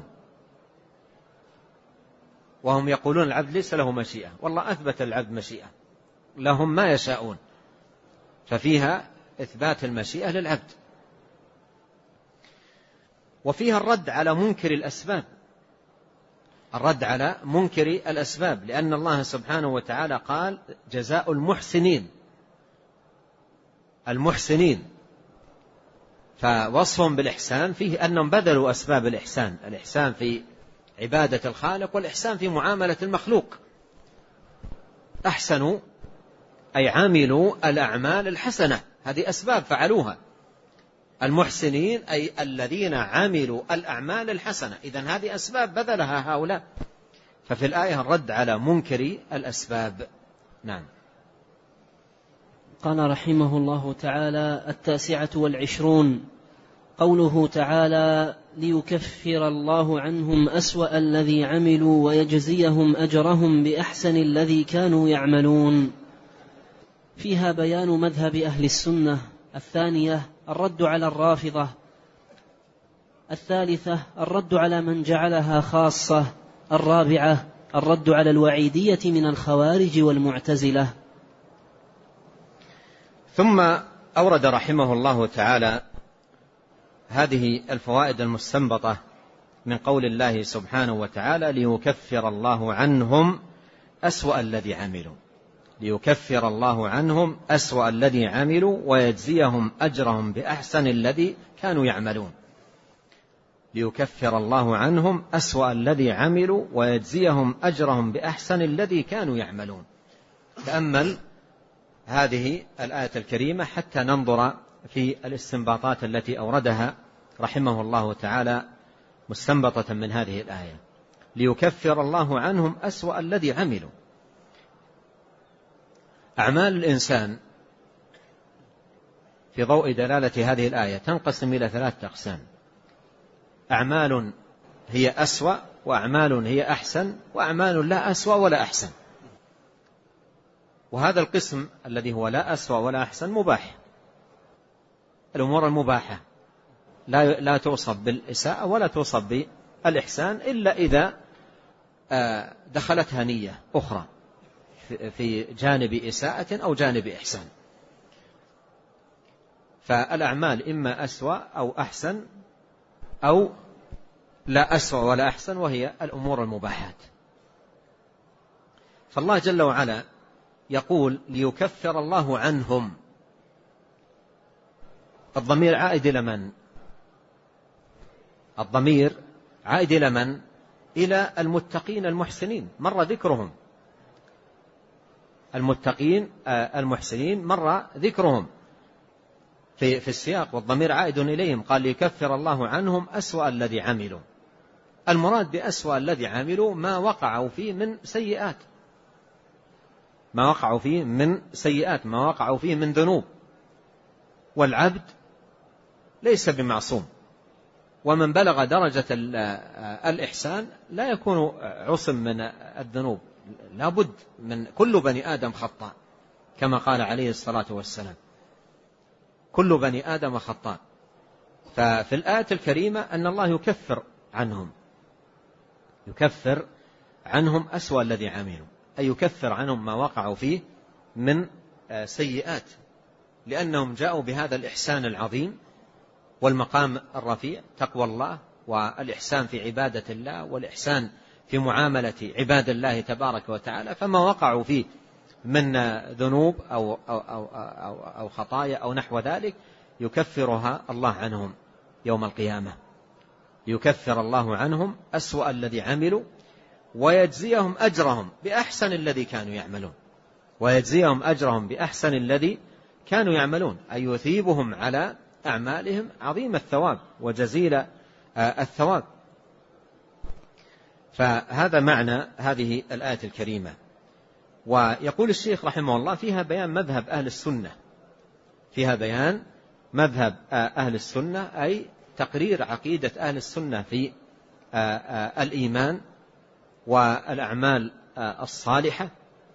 Speaker 2: وهم يقولون العبد ليس له مشيئة، والله أثبت العبد مشيئة، لهم ما يشاءون، ففيها إثبات المشيئة للعبد. وفيها الرد على منكر الأسباب، الرد على منكر الأسباب، لأن الله سبحانه وتعالى قال جزاء المحسنين، المحسنين، فوصفهم بالإحسان فيه أنهم بذلوا أسباب الإحسان، الإحسان في عبادة الخالق والإحسان في معاملة المخلوق. أحسنوا أي عاملوا الأعمال الحسنة، هذه أسباب فعلوها. المحسنين أي الذين عملوا الأعمال الحسنة، إذن هذه أسباب بذلها هؤلاء. ففي الآية الرد على منكر الأسباب. نعم.
Speaker 1: قال رحمه الله تعالى: التاسعة والعشرون، قوله تعالى: ليكفر الله عنهم أسوأ الذي عملوا ويجزيهم أجرهم بأحسن الذي كانوا يعملون. فيها بيان مذهب أهل السنة. الثانية الرد على الرافضة. الثالثة الرد على من جعلها خاصة. الرابعة الرد على الوعيدية من الخوارج والمعتزلة.
Speaker 2: ثم أورد رحمه الله تعالى هذه الفوائد المستنبطة من قول الله سبحانه وتعالى ليكفر الله عنهم أسوأ الذي عملوا ليكفر الله عنهم أسوأ الذي عملوا ويجزيهم أجرهم بأحسن الذي كانوا يعملون ليكفر الله عنهم أسوأ الذي عملوا ويجزيهم أجرهم بأحسن الذي كانوا يعملون. تأمل هذه الآية الكريمة حتى ننظر في الاستنباطات التي أوردها رحمه الله تعالى مستنبطة من هذه الآية. ليكفر الله عنهم أسوأ الذي عملوا. أعمال الإنسان في ضوء دلالة هذه الآية تنقسم إلى ثلاثة أقسام: أعمال هي أسوأ، وأعمال هي أحسن، وأعمال لا أسوأ ولا أحسن. وهذا القسم الذي هو لا أسوأ ولا أحسن مباح. الأمور المباحة لا لا توصف بالإساءة ولا توصف بالإحسان إلا إذا دخلتها نية أخرى في جانب إساءة أو جانب إحسان. فالأعمال إما أسوأ أو أحسن أو لا أسوأ ولا أحسن، وهي الأمور المباحات. فالله جل وعلا يقول ليكفر الله عنهم. الضمير عائد إلى من؟ الضمير عائد إلى من؟ إلى المتقين المحسنين، مر ذكرهم. المتقين المحسنين مر ذكرهم في في السياق، والضمير عائد إليهم. قال ليكفر الله عنهم أسوأ الذي عملوا. المراد بأسوأ الذي عملوا ما وقعوا فيه من سيئات، ما وقعوا فيه من سيئات، ما وقعوا فيه من ذنوب. والعبد ليس بمعصوم، ومن بلغ درجة الإحسان لا يكون عصم من الذنوب، لا بد من كل بني آدم خطاء، كما قال عليه الصلاة والسلام كل بني آدم خطاء. ففي الآية الكريمة أن الله يكفر عنهم، يكفر عنهم أسوأ الذي عملوا، أي يكفر عنهم ما وقعوا فيه من سيئات، لأنهم جاءوا بهذا الإحسان العظيم والمقام الرفيع، تقوى الله والإحسان في عبادة الله والإحسان في معاملة عباد الله تبارك وتعالى. فما وقعوا فيه من ذنوب أو, أو, أو, أو, أو خطايا أو نحو ذلك يكفرها الله عنهم يوم القيامة. يكفر الله عنهم أسوأ الذي عملوا ويجزيهم أجرهم بأحسن الذي كانوا يعملون. ويجزيهم أجرهم بأحسن الذي كانوا يعملون، أي يثيبهم على أعمالهم عظيم الثواب وجزيل الثواب. فهذا معنى هذه الآية الكريمة. ويقول الشيخ رحمه الله فيها بيان مذهب أهل السنة، فيها بيان مذهب أهل السنة، أي تقرير عقيدة أهل السنة في الإيمان والأعمال الصالحة،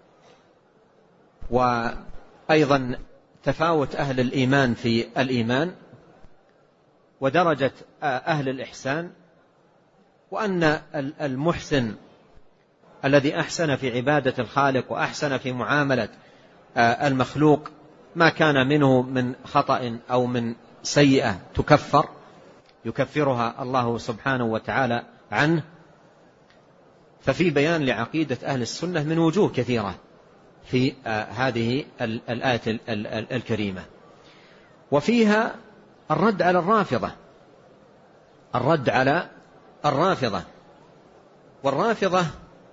Speaker 2: وأيضا تفاوت أهل الإيمان في الإيمان ودرجة أهل الإحسان، وأن المحسن الذي أحسن في عبادة الخالق وأحسن في معاملة المخلوق ما كان منه من خطأ أو من سيئة تكفر يكفرها الله سبحانه وتعالى عنه. ففي بيان لعقيدة أهل السنة من وجوه كثيرة في هذه الآية الكريمة، وفيها الرد على الرافضة، الرد على الرافضة. والرافضة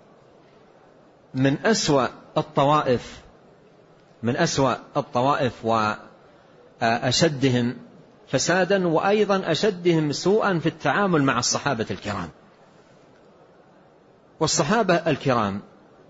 Speaker 2: من أسوأ الطوائف، من أسوأ الطوائف وأشدهم فسادا، وأيضا أشدهم سوءا في التعامل مع الصحابة الكرام. والصحابة الكرام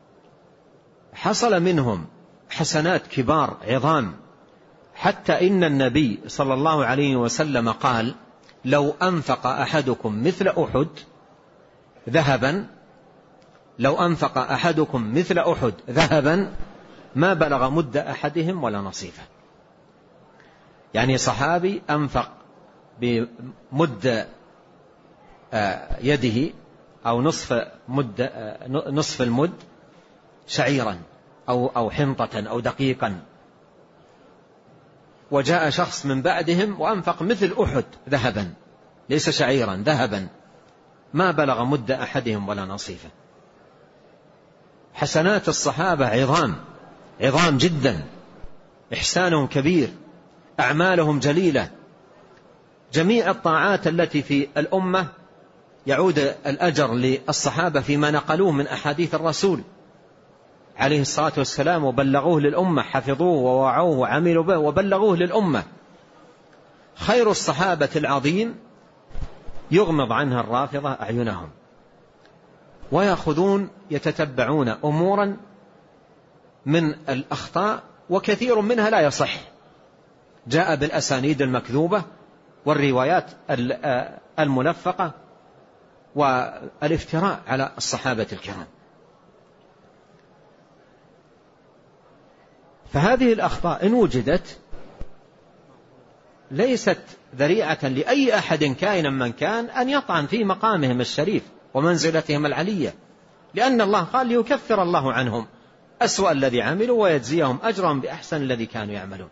Speaker 2: حصل منهم حسنات كبار عظام، حتى إن النبي صلى الله عليه وسلم قال لو أنفق أحدكم مثل أحد ذهبا لو أنفق أحدكم مثل أحد ذهبا ما بلغ مد أحدهم ولا نصيفه. يعني صحابي أنفق بمد يده أو نصف مد نصف المد شعيرا أو أو حنطة أو دقيقا، وجاء شخص من بعدهم وأنفق مثل أحد ذهبا، ليس شعيرا، ذهبا، ما بلغ مد أحدهم ولا نصيفه. حسنات الصحابة عظام عظام جدا، إحسانهم كبير، أعمالهم جليلة. جميع الطاعات التي في الأمة يعود الأجر للصحابة فيما نقلوه من أحاديث الرسول عليه الصلاة والسلام وبلغوه للأمة، حفظوه ووعوه وعملوا به وبلغوه للأمة. خير الصحابة العظيم يغمض عنها الرافضة أعينهم، ويأخذون يتتبعون أمورا من الأخطاء وكثير منها لا يصح، جاء بالأسانيد المكذوبة والروايات الملفقة والافتراء على الصحابة الكرام. فهذه الأخطاء إن وجدت ليست ذريعة لأي أحد كائنا من كان أن يطعن في مقامهم الشريف ومنزلتهم العلية، لأن الله قال ليكفر الله عنهم أسوأ الذي عملوا ويجزيهم أجرهم بأحسن الذي كانوا يعملون.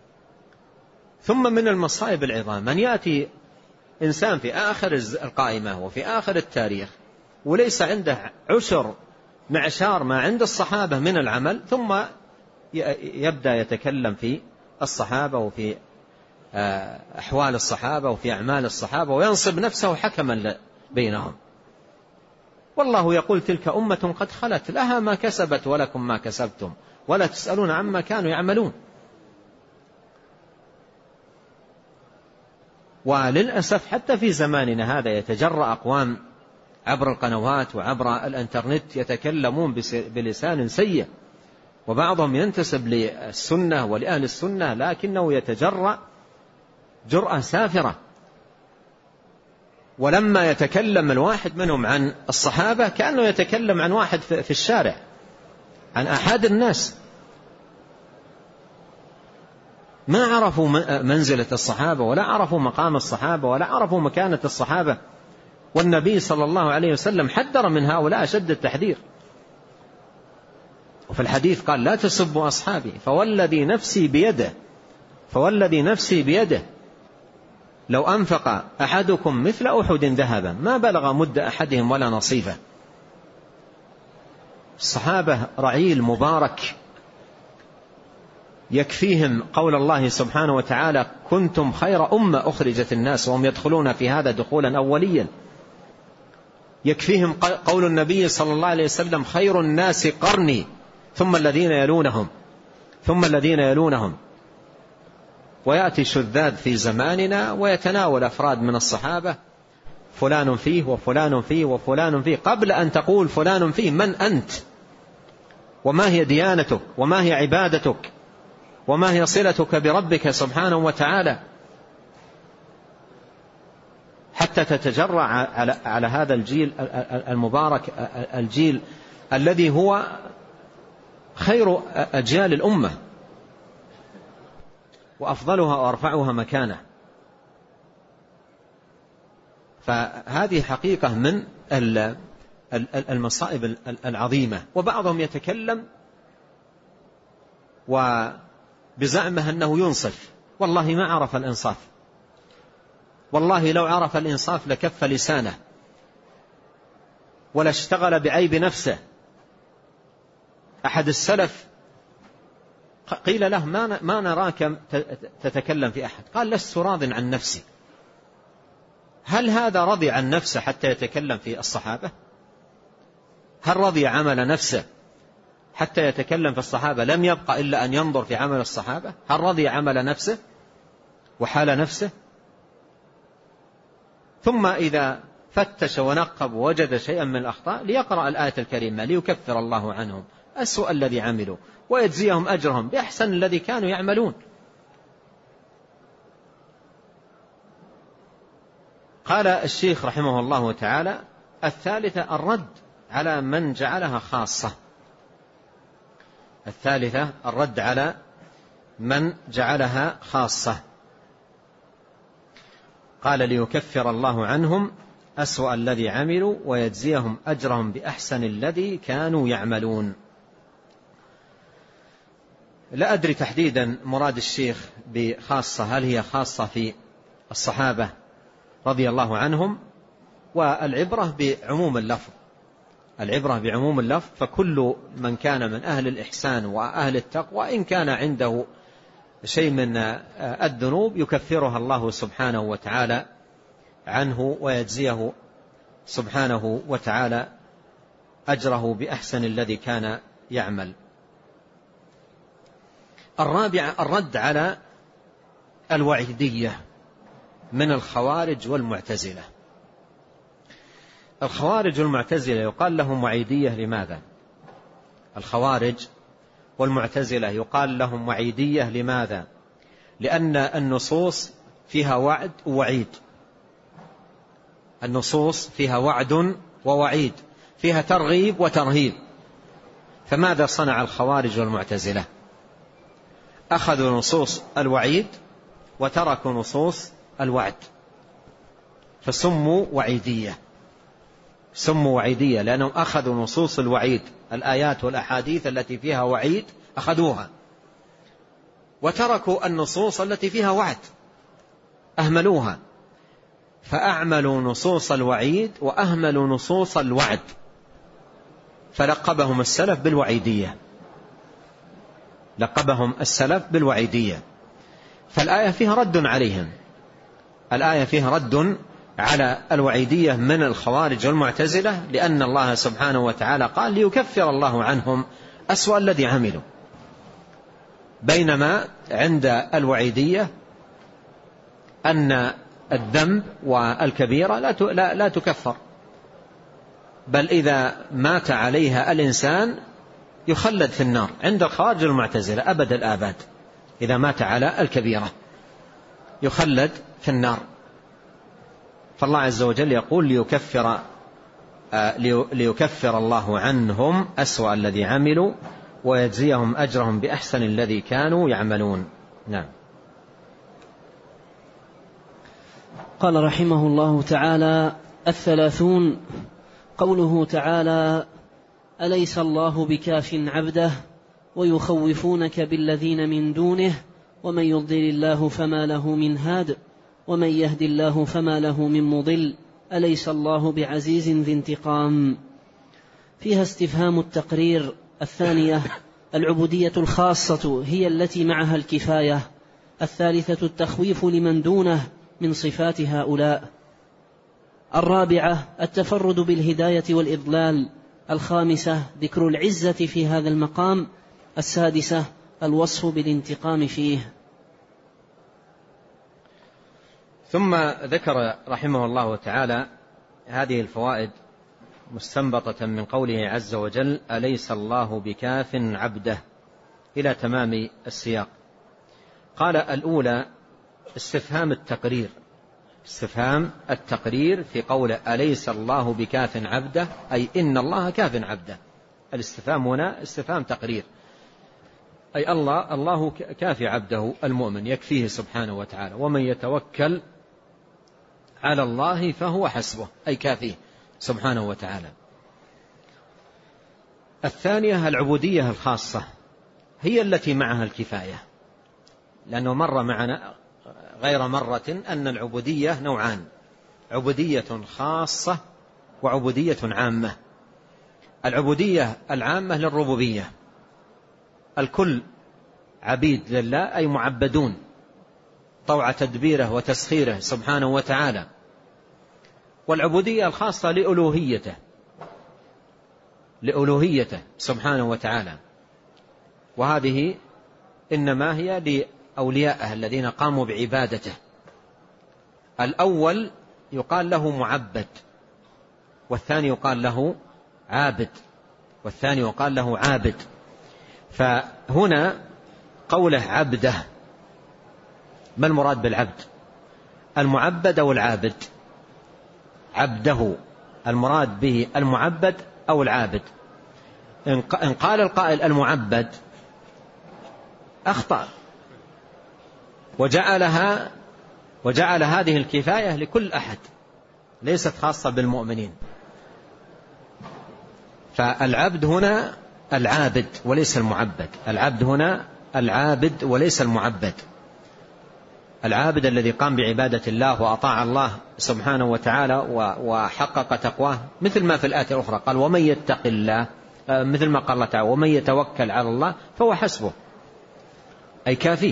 Speaker 2: ثم من المصائب العظام من يأتي إنسان في آخر القائمة وفي آخر التاريخ وليس عنده عشر معشار ما عند الصحابة من العمل، ثم يبدأ يتكلم في الصحابة وفي أحوال الصحابة وفي أعمال الصحابة وينصب نفسه حكما بينهم. والله يقول تلك أمة قد خلت لها ما كسبت ولكم ما كسبتم ولا تسألون عما كانوا يعملون. وللأسف حتى في زماننا هذا يتجرأ أقوام عبر القنوات وعبر الانترنت يتكلمون بلسان سيء، وبعضهم ينتسب للسنة ولأهل السنة لكنه يتجرأ جرأة سافرة. ولما يتكلم الواحد منهم عن الصحابة كأنه يتكلم عن واحد في الشارع، عن أحد الناس، ما عرفوا منزلة الصحابة ولا عرفوا مقام الصحابة ولا عرفوا مكانة الصحابة. والنبي صلى الله عليه وسلم حذر من هؤلاء أشد التحذير، وفي الحديث قال لا تسبوا أصحابي فوالذي نفسي بيده فوالذي نفسي بيده لو أنفق أحدكم مثل أحد ذهبا ما بلغ مد أحدهم ولا نصيفه. الصحابة رعيل مبارك يكفيهم قول الله سبحانه وتعالى كنتم خير أمة أخرجت الناس، وهم يدخلون في هذا دخولا أوليا. يكفيهم قول النبي صلى الله عليه وسلم خير الناس قرني ثم الذين يلونهم ثم الذين يلونهم. ويأتي شذاذ في زماننا ويتناول أفراد من الصحابة فلان فيه وفلان فيه وفلان فيه، قبل أن تقول فلان فيه من أنت وما هي ديانتك وما هي عبادتك وما هي صلتك بربك سبحانه وتعالى، حتى تتجرع على, على هذا الجيل المبارك، الجيل الذي هو خير أجيال الأمة وأفضلها وأرفعها مكانة. فهذه حقيقة من المصائب العظيمة. وبعضهم يتكلم وبزعمه أنه ينصف، والله ما عرف الإنصاف، والله لو عرف الإنصاف لكف لسانه ولا اشتغل بعيب نفسه. أحد السلف قيل له ما نراك تتكلم في أحد، قال لست راض عن نفسي. هل هذا رضي عن نفسه حتى يتكلم في الصحابة؟ هل رضي عمل نفسه حتى يتكلم في الصحابة؟ لم يبقى إلا أن ينظر في عمل الصحابة. هل رضي عمل نفسه وحال نفسه؟ ثم إذا فتش ونقب ووجد شيئا من الأخطاء ليقرأ الآية الكريمة ليكفر الله عنهم أسوأ الذي عملوا ويجزيهم أجرهم بأحسن الذي كانوا يعملون. قال الشيخ رحمه الله تعالى الثالثة الرد على من جعلها خاصة. الثالثة الرد على من جعلها خاصة. قال ليكفر الله عنهم أسوأ الذي عملوا ويجزيهم أجرهم بأحسن الذي كانوا يعملون. لا أدري تحديدا مراد الشيخ بخاصة، هل هي خاصة في الصحابة رضي الله عنهم، والعبرة بعموم اللفظ، العبرة بعموم اللفظ، فكل من كان من أهل الإحسان وأهل التقوى إن كان عنده شيء من الذنوب يكفرها الله سبحانه وتعالى عنه ويجزيه سبحانه وتعالى أجره بأحسن الذي كان يعمل. الرابع الرد على الوعيدية من الخوارج والمعتزلة. الخوارج والمعتزلة يقال لهم وعيدية لماذا؟ الخوارج والمعتزلة يقال لهم وعيدية لماذا؟ لأن النصوص فيها وعد ووعيد، النصوص فيها وعد ووعيد، فيها ترغيب وترهيب. فماذا صنع الخوارج والمعتزلة؟ أخذوا نصوص الوعيد وتركوا نصوص الوعد، فسموا وعيدية، سموا وعيدية لأنهم أخذوا نصوص الوعيد، الآيات والأحاديث التي فيها وعيد أخذوها، وتركوا النصوص التي فيها وعد أهملوها، فأعملوا نصوص الوعيد وأهملوا نصوص الوعد، فلقبهم السلف بالوعيدية، لقبهم السلف بالوعيدية. فالآية فيها رد عليهم، الآية فيها رد على الوعيدية من الخوارج والمعتزلة، لأن الله سبحانه وتعالى قال ليكفر الله عنهم أسوأ الذي عملوا، بينما عند الوعيدية أن الذنب والكبيرة لا لا تكفر، بل إذا مات عليها الإنسان يخلد في النار. عند الخوارج والمعتزلة أبد الآباد إذا مات على الكبيرة يخلد في النار. فالله عز وجل يقول ليكفر, ليكفر الله عنهم أسوأ الذي عملوا ويجزيهم أجرهم بأحسن الذي كانوا يعملون. نعم.
Speaker 1: قال رحمه الله تعالى: الثلاثون، قوله تعالى: أليس الله بكاف عبده ويخوفونك بالذين من دونه ومن يضلل الله فما له من هاد ومن يهد الله فما له من مضل أليس الله بعزيز ذي انتقام. فيها استفهام التقرير. الثانية العبودية الخاصة هي التي معها الكفاية. الثالثة التخويف لمن دونه من صفات هؤلاء. الرابعة التفرد بالهداية والإضلال. الخامسة ذكر العزة في هذا المقام. السادسة الوصف بالانتقام فيه.
Speaker 2: ثم ذكر رحمه الله تعالى هذه الفوائد مستنبطة من قوله عز وجل: أليس الله بكاف عبده، إلى تمام السياق. قال: الأولى استفهام التقرير، استفهام التقرير في قوله أليس الله بكاف عبده، أي إن الله كاف عبده. الاستفهام هنا استفهام تقرير، أي الله الله كافي عبده المؤمن، يكفيه سبحانه وتعالى، ومن يتوكل على الله فهو حسبه، أي كافيه سبحانه وتعالى. الثانية العبودية الخاصة هي التي معها الكفاية، لأنه مر معنا غير مرة أن العبودية نوعان: عبودية خاصة وعبودية عامة. العبودية العامة للربوبية، الكل عبيد لله، أي معبدون طوع تدبيره وتسخيره سبحانه وتعالى. والعبودية الخاصة لألوهيته، لألوهيته سبحانه وتعالى، وهذه إنما هي لأوليائه الذين قاموا بعبادته. الأول يقال له معبد، والثاني يقال له عابد، والثاني يقال له عابد. فهنا قوله عبده، ما المراد بالعبد؟ المعبد أو العابد؟ عبده المراد به المعبد أو العابد؟ إن قال القائل المعبد أخطأ، وجعلها وجعل هذه الكفاية لكل أحد، ليست خاصة بالمؤمنين. فالعبد هنا العابد وليس المعبد، العبد هنا العابد وليس المعبد. العابد الذي قام بعبادة الله وأطاع الله سبحانه وتعالى وحقق تقواه، مثل ما في الآية الأخرى قال ومن يتق الله، مثل ما قال الله تعالى ومن يتوكل على الله فهو حسبه، أي كافيه.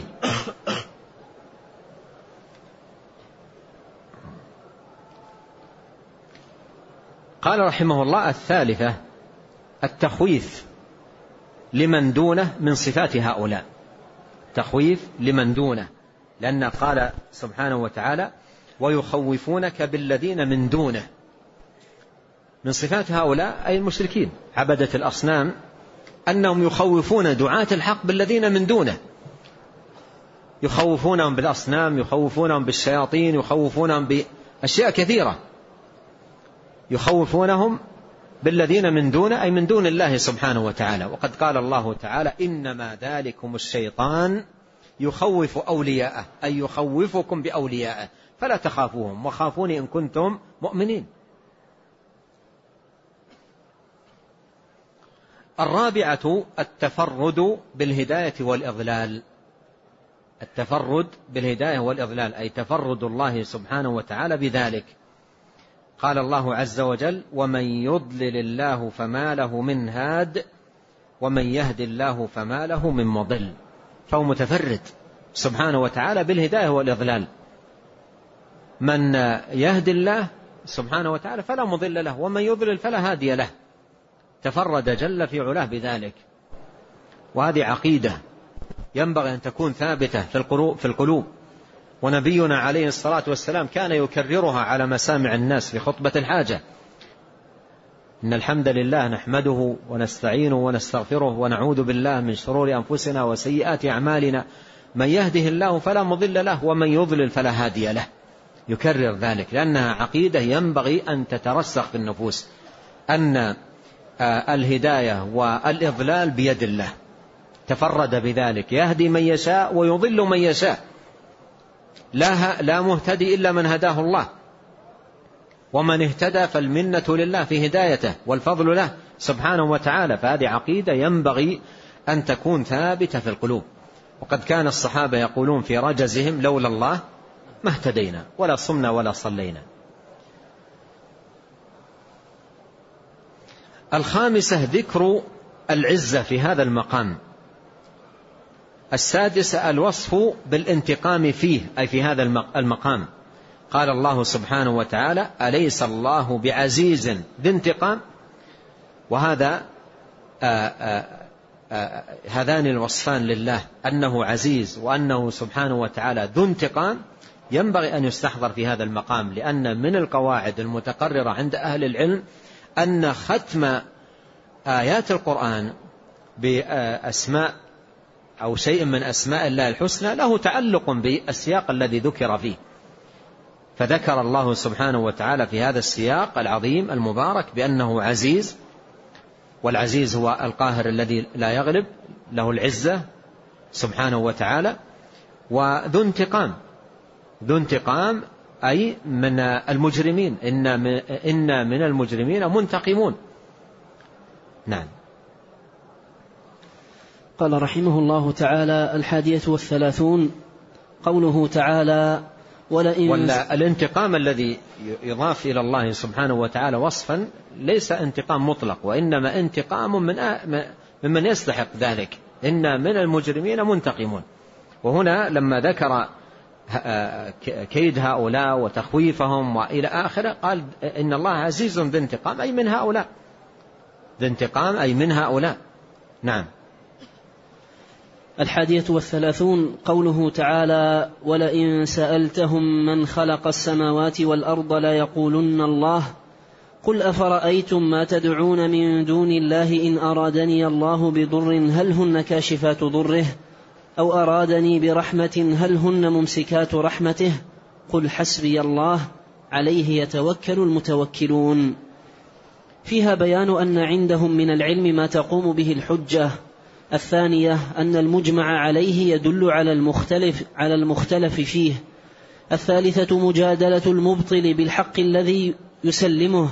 Speaker 2: قال رحمه الله الثالثة التخويف لمن دونه من صفات هؤلاء، تخويف لمن دونه، لأن قال سبحانه وتعالى ويخوفونك بالذين من دونه. من صفات هؤلاء أي المشركين عبدة الأصنام أنهم يخوفون دعاة الحق بالذين من دونه، يخوفونهم بالأصنام، يخوفونهم بالشياطين، يخوفونهم بأشياء كثيرة، يخوفونهم بالذين من دونه أي من دون الله سبحانه وتعالى. وقد قال الله تعالى إنما ذلكم الشيطان يخوف أولياءه، أي يخوفكم بأوليائه فلا تخافوهم وخافوني إن كنتم مؤمنين. الرابعة التفرد بالهداية والإضلال، التفرد بالهداية والإضلال أي تفرد الله سبحانه وتعالى بذلك. قال الله عز وجل ومن يضلل الله فما له من هاد ومن يهد الله فما له من مضل، فهو متفرد سبحانه وتعالى بالهداية والإضلال. من يهدي الله سبحانه وتعالى فلا مضل له، ومن يضلل فلا هادي له، تفرد جل في علاه بذلك. وهذه عقيدة ينبغي أن تكون ثابتة في القلوب، ونبينا عليه الصلاة والسلام كان يكررها على مسامع الناس في خطبة الحاجة: إن الحمد لله نحمده ونستعينه ونستغفره ونعوذ بالله من شرور أنفسنا وسيئات أعمالنا، من يهده الله فلا مضل له ومن يضلل فلا هادي له. يكرر ذلك لأنها عقيدة ينبغي أن تترسخ في النفوس، أن الهداية والإضلال بيد الله، تفرد بذلك، يهدي من يشاء ويضل من يشاء، لا, لا مهتدي إلا من هداه الله، ومن اهتدى فالمنة لله في هدايته والفضل له سبحانه وتعالى. فهذه عقيدة ينبغي أن تكون ثابتة في القلوب. وقد كان الصحابة يقولون في رجزهم لولا الله ما اهتدينا ولا صمنا ولا صلينا. الخامسة ذكر العزة في هذا المقام. السادسة الوصف بالانتقام فيه أي في هذا المقام. قال الله سبحانه وتعالى أليس الله بعزيز ذي انتقام. وهذا آآ آآ هذان الوصفان لله، أنه عزيز وأنه سبحانه وتعالى ذو انتقام، ينبغي أن يستحضر في هذا المقام، لأن من القواعد المتقررة عند أهل العلم أن ختم آيات القرآن بأسماء أو شيء من أسماء الله الحسنى له تعلق بالسياق الذي ذكر فيه. فذكر الله سبحانه وتعالى في هذا السياق العظيم المبارك بأنه عزيز، والعزيز هو القاهر الذي لا يغلب، له العزة سبحانه وتعالى، وذو انتقام، ذو انتقام أي من المجرمين، إن من المجرمين منتقمون. نعم.
Speaker 1: قال رحمه الله تعالى الحادية والثلاثون قوله تعالى ولئن
Speaker 2: والانتقام الذي يضاف إلى الله سبحانه وتعالى وصفا ليس انتقام مطلق، وإنما انتقام من ممن يستحق ذلك، إن من المجرمين منتقمون. وهنا لما ذكر كيد هؤلاء وتخويفهم وإلى آخره قال إن الله عزيز ذو انتقام أي من هؤلاء، ذو انتقام أي من هؤلاء. نعم.
Speaker 1: الحادية والثلاثون قوله تعالى ولئن سألتهم من خلق السماوات والأرض ليقولن الله قل أفرأيتم ما تدعون من دون الله إن أرادني الله بضر هل هن كاشفات ضره أو أرادني برحمة هل هن ممسكات رحمته قل حسبي الله عليه يتوكل المتوكلون. فيها بيان أن عندهم من العلم ما تقوم به الحجة. الثانية أن المجمع عليه يدل على المختلف, على المختلف فيه. الثالثة مجادلة المبطل بالحق الذي يسلمه.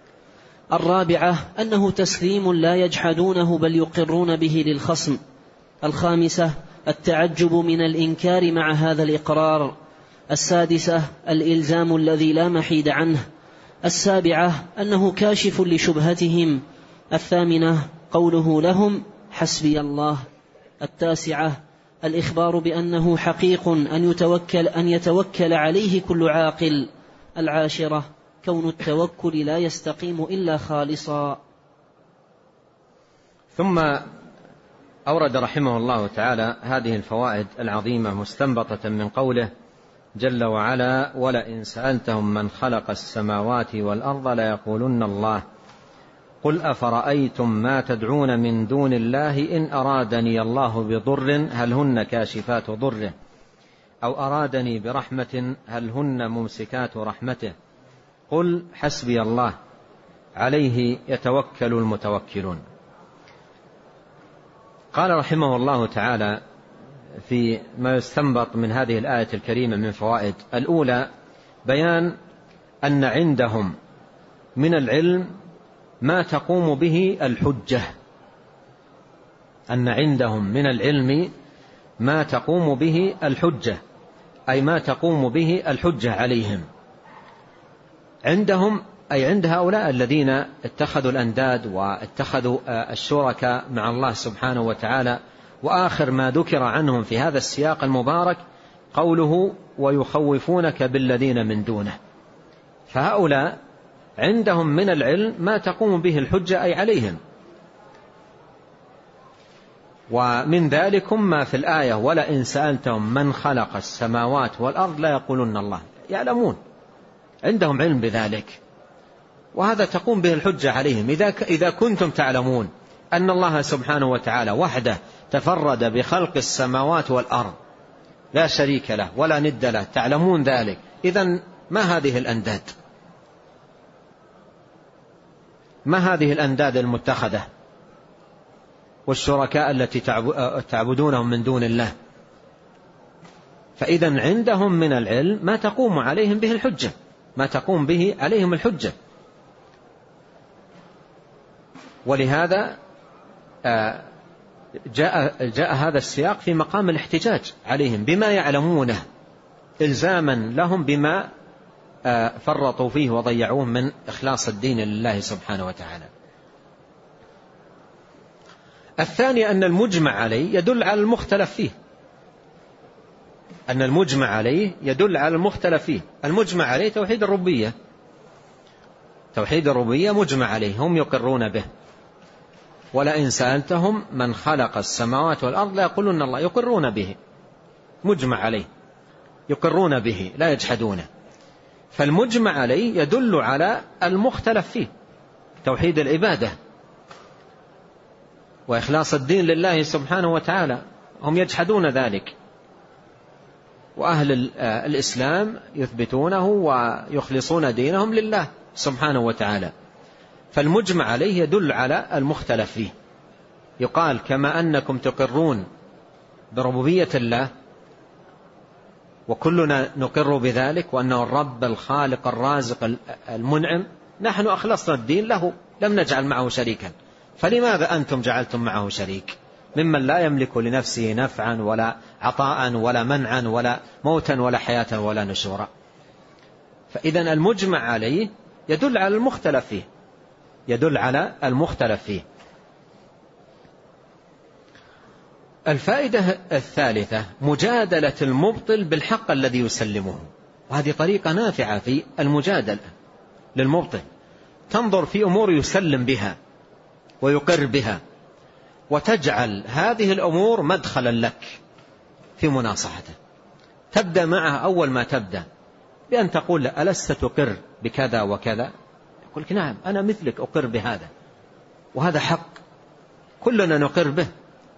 Speaker 1: الرابعة أنه تسليم لا يجحدونه بل يقرون به للخصم. الخامسة التعجب من الإنكار مع هذا الإقرار. السادسة الإلزام الذي لا محيد عنه. السابعة أنه كاشف لشبهتهم. الثامنة قوله لهم حسبي الله. التاسعة الإخبار بأنه حقيق أن يتوكل, أن يتوكل عليه كل عاقل. العاشرة كون التوكل لا يستقيم إلا خالصا.
Speaker 2: ثم أورد رحمه الله تعالى هذه الفوائد العظيمة مستنبطة من قوله جل وعلا ولئن سألتهم من خلق السماوات والأرض ليقولن الله قل أفرأيتم ما تدعون من دون الله إن أرادني الله بضر هل هن كاشفات ضره أو أرادني برحمة هل هن ممسكات رحمته قل حسبي الله عليه يتوكل المتوكلون. قال رحمه الله تعالى في ما يستنبط من هذه الآية الكريمة من فوائد: الأولى بيان أن عندهم من العلم ما تقوم به الحجة، أن عندهم من العلم ما تقوم به الحجة، أي ما تقوم به الحجة عليهم. عندهم أي عند هؤلاء الذين اتخذوا الأنداد واتخذوا الشركاء مع الله سبحانه وتعالى. وآخر ما ذكر عنهم في هذا السياق المبارك قوله ويخوفونك بالذين من دونه. فهؤلاء عندهم من العلم ما تقوم به الحجة أي عليهم. ومن ذلكم ما في الآية ولئن سألتهم من خلق السماوات والأرض لا يقولون الله. يعلمون، عندهم علم بذلك، وهذا تقوم به الحجة عليهم. إذا إذا كنتم تعلمون أن الله سبحانه وتعالى وحده تفرد بخلق السماوات والأرض لا شريك له ولا ند له، تعلمون ذلك، إذن ما هذه الأنداد؟ ما هذه الأنداد المتخذة والشركاء التي تعبدونهم من دون الله؟ فإذا عندهم من العلم ما تقوم عليهم به الحجة، ما تقوم به عليهم الحجة. ولهذا جاء, جاء هذا السياق في مقام الاحتجاج عليهم بما يعلمونه، إلزاما لهم بما فرطوا فيه وضيعوه من إخلاص الدين لله سبحانه وتعالى. الثاني أن المجمع عليه يدل على المختلف فيه، أن المجمع عليه يدل على المختلف فيه. المجمع عليه توحيد الربوبية، توحيد الربوبية مجمع عليه، هم يقرون به. ولئن سألتهم من خلق السماوات والأرض لا يقولون الله، يقرون به، مجمع عليه، يقرون به لا يجحدونه. فالمجمع عليه يدل على المختلف فيه، توحيد العبادة وإخلاص الدين لله سبحانه وتعالى، هم يجحدون ذلك، وأهل الإسلام يثبتونه ويخلصون دينهم لله سبحانه وتعالى. فالمجمع عليه يدل على المختلف فيه. يقال كما أنكم تقرون بربوبية الله وكلنا نقر بذلك وأنه الرب الخالق الرازق المنعم، نحن أخلصنا الدين له، لم نجعل معه شريكا. فلماذا أنتم جعلتم معه شريك ممن لا يملك لنفسه نفعا ولا عطاء ولا منعا ولا موتا ولا حياة ولا نشورا؟ فإذا المجمع عليه يدل على المختلف فيه، يدل على المختلف فيه. الفائدة الثالثة مجادلة المبطل بالحق الذي يسلمه، وهذه طريقة نافعة في المجادلة للمبطل. تنظر في أمور يسلم بها ويقر بها، وتجعل هذه الأمور مدخلا لك في مناصحته. تبدأ معه أول ما تبدأ بأن تقول ألست تقر بكذا وكذا؟ يقول لك نعم أنا مثلك أقر بهذا، وهذا حق كلنا نقر به.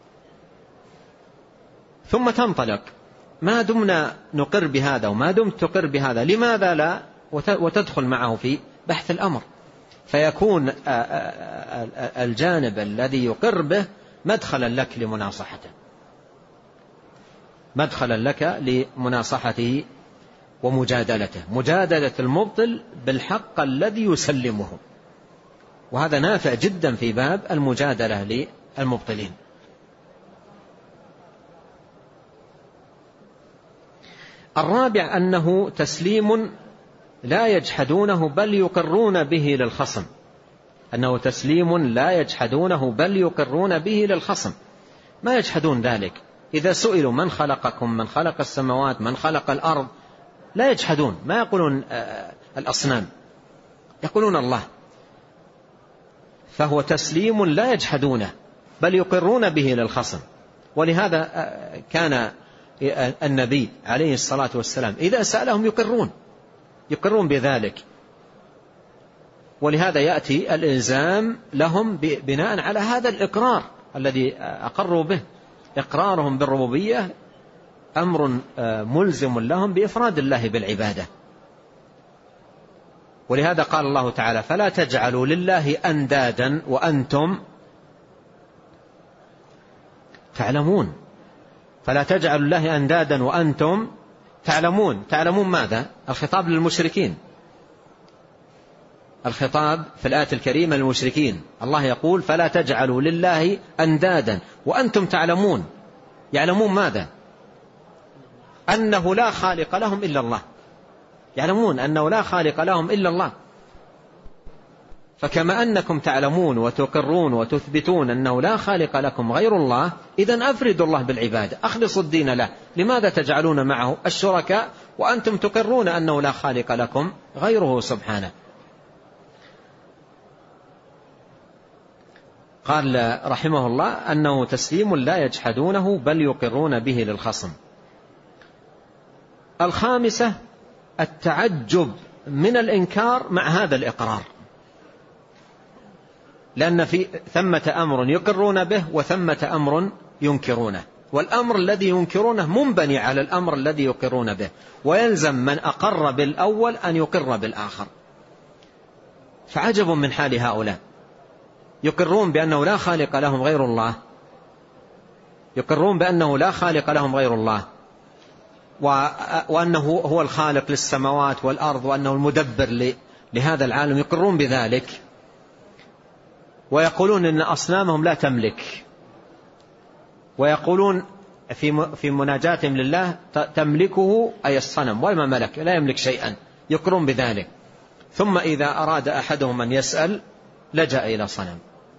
Speaker 2: ثم تنطلق، ما دمنا نقر بهذا وما دمت تقر بهذا لماذا لا، وتدخل معه في بحث الأمر، فيكون الجانب الذي يقر به مدخلا لك لمناصحته، مدخلا لك لمناصحته ومجادلته، مجادلة المبطل بالحق الذي يسلمه. وهذا نافع جدا في باب المجادلة للمبطلين. الرابع أنه تسليم لا يجحدونه بل يقرون به للخصم، أنه تسليم لا يجحدونه بل يقرون به للخصم، ما يجحدون ذلك. إذا سئلوا من خلقكم، من خلق السماوات، من خلق الأرض، لا يجحدون، ما يقولون الأصنام، يقولون الله. فهو تسليم لا يجحدونه بل يقرون به للخصم. ولهذا كان النبي عليه الصلاة والسلام إذا سألهم يقرون يقرون بذلك. ولهذا يأتي الإلزام لهم بناء على هذا الإقرار الذي أقروا به. إقرارهم بالربوبية أمر ملزم لهم بإفراد الله بالعبادة. ولهذا قال الله تعالى: فلا تجعلوا لله أندادا وأنتم تعلمون. فلا تجعلوا لله أندادا وأنتم تعلمون. تعلمون ماذا؟ الخطاب للمشركين، الخطاب في الآية الكريمة للمشركين. الله يقول: فلا تجعلوا لله أندادا وأنتم تعلمون. يعلمون ماذا؟ أنه لا خالق لهم إلا الله. يعلمون أنه لا خالق لهم إلا الله. فكما أنكم تعلمون وتقرون وتثبتون أنه لا خالق لكم غير الله، إذن أفردوا الله بالعبادة، أخلصوا الدين له. لماذا تجعلون معه الشركاء وأنتم تقرون أنه لا خالق لكم غيره سبحانه؟ قال رحمه الله: أنه تسليم لا يجحدونه بل يقرون به للخصم. الخامسة التعجب من الإنكار مع هذا الإقرار، لأن في ثمة أمر يقرون به وثمة أمر ينكرونه، والأمر الذي ينكرونه منبني على الأمر الذي يقرون به، ويلزم من أقر بالأول أن يقر بالآخر. فعجب من حال هؤلاء، يقرون بأنه لا خالق لهم غير الله، يقرون بأنه لا خالق لهم غير الله، وأنه هو الخالق للسماوات والأرض، وأنه المدبر لهذا العالم، يقرون بذلك، ويقولون إن أصنامهم لا تملك، ويقولون في مناجاتهم لله: تملكه أي الصنم، وما ملك، لا يملك شيئا، يقرون بذلك. ثم إذا أراد أحدهم أن يسأل لجأ إلى صنم،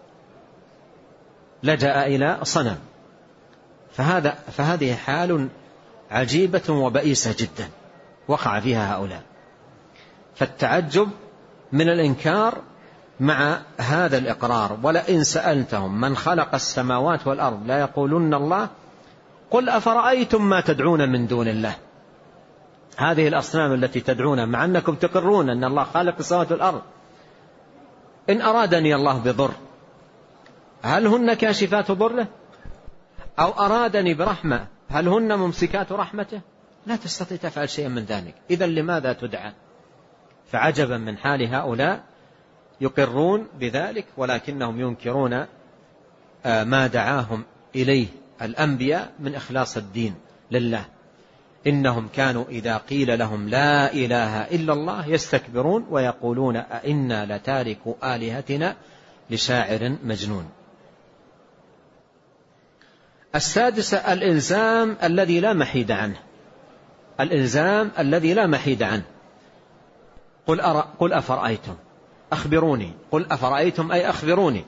Speaker 2: لجأ إلى صنم. فهذا فهذه حال عجيبة وبئيسة جدا وقع فيها هؤلاء. فالتعجب من الإنكار مع هذا الإقرار. ولئن سألتهم من خلق السماوات والأرض لا يقولون الله قل أفرأيتم ما تدعون من دون الله. هذه الأصنام التي تدعون مع أنكم تقرون أن الله خالق السماوات والأرض، إن أرادني الله بضر هل هن كاشفات ضره؟ أو أرادني برحمة هل هن ممسكات رحمته؟ لا تستطيع تفعل شيئا من ذلك. إذن لماذا تدعى؟ فعجبا من حال هؤلاء، يقرون بذلك ولكنهم ينكرون ما دعاهم إليه الأنبياء من إخلاص الدين لله. إنهم كانوا إذا قيل لهم لا إله إلا الله يستكبرون ويقولون أئنا لتاركو آلهتنا لشاعر مجنون. السادسة الإلزام الذي لا محيد عنه، الإلزام الذي لا محيد عنه. قل, أرى قل أفرأيتم، أخبروني، قل أفرأيتم أي أخبروني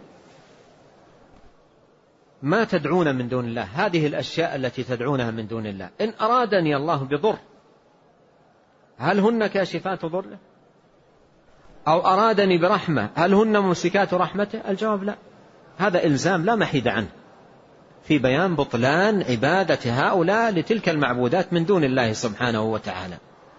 Speaker 2: ما تدعون من دون الله، هذه الأشياء التي تدعونها من دون الله، إن أرادني الله بضر هل هن كاشفات ضره؟ أو أرادني برحمة هل هن ممسكات رحمته؟ الجواب لا. هذا إلزام لا محيد عنه في بيان بطلان عبادة هؤلاء لتلك المعبودات من دون الله سبحانه وتعالى.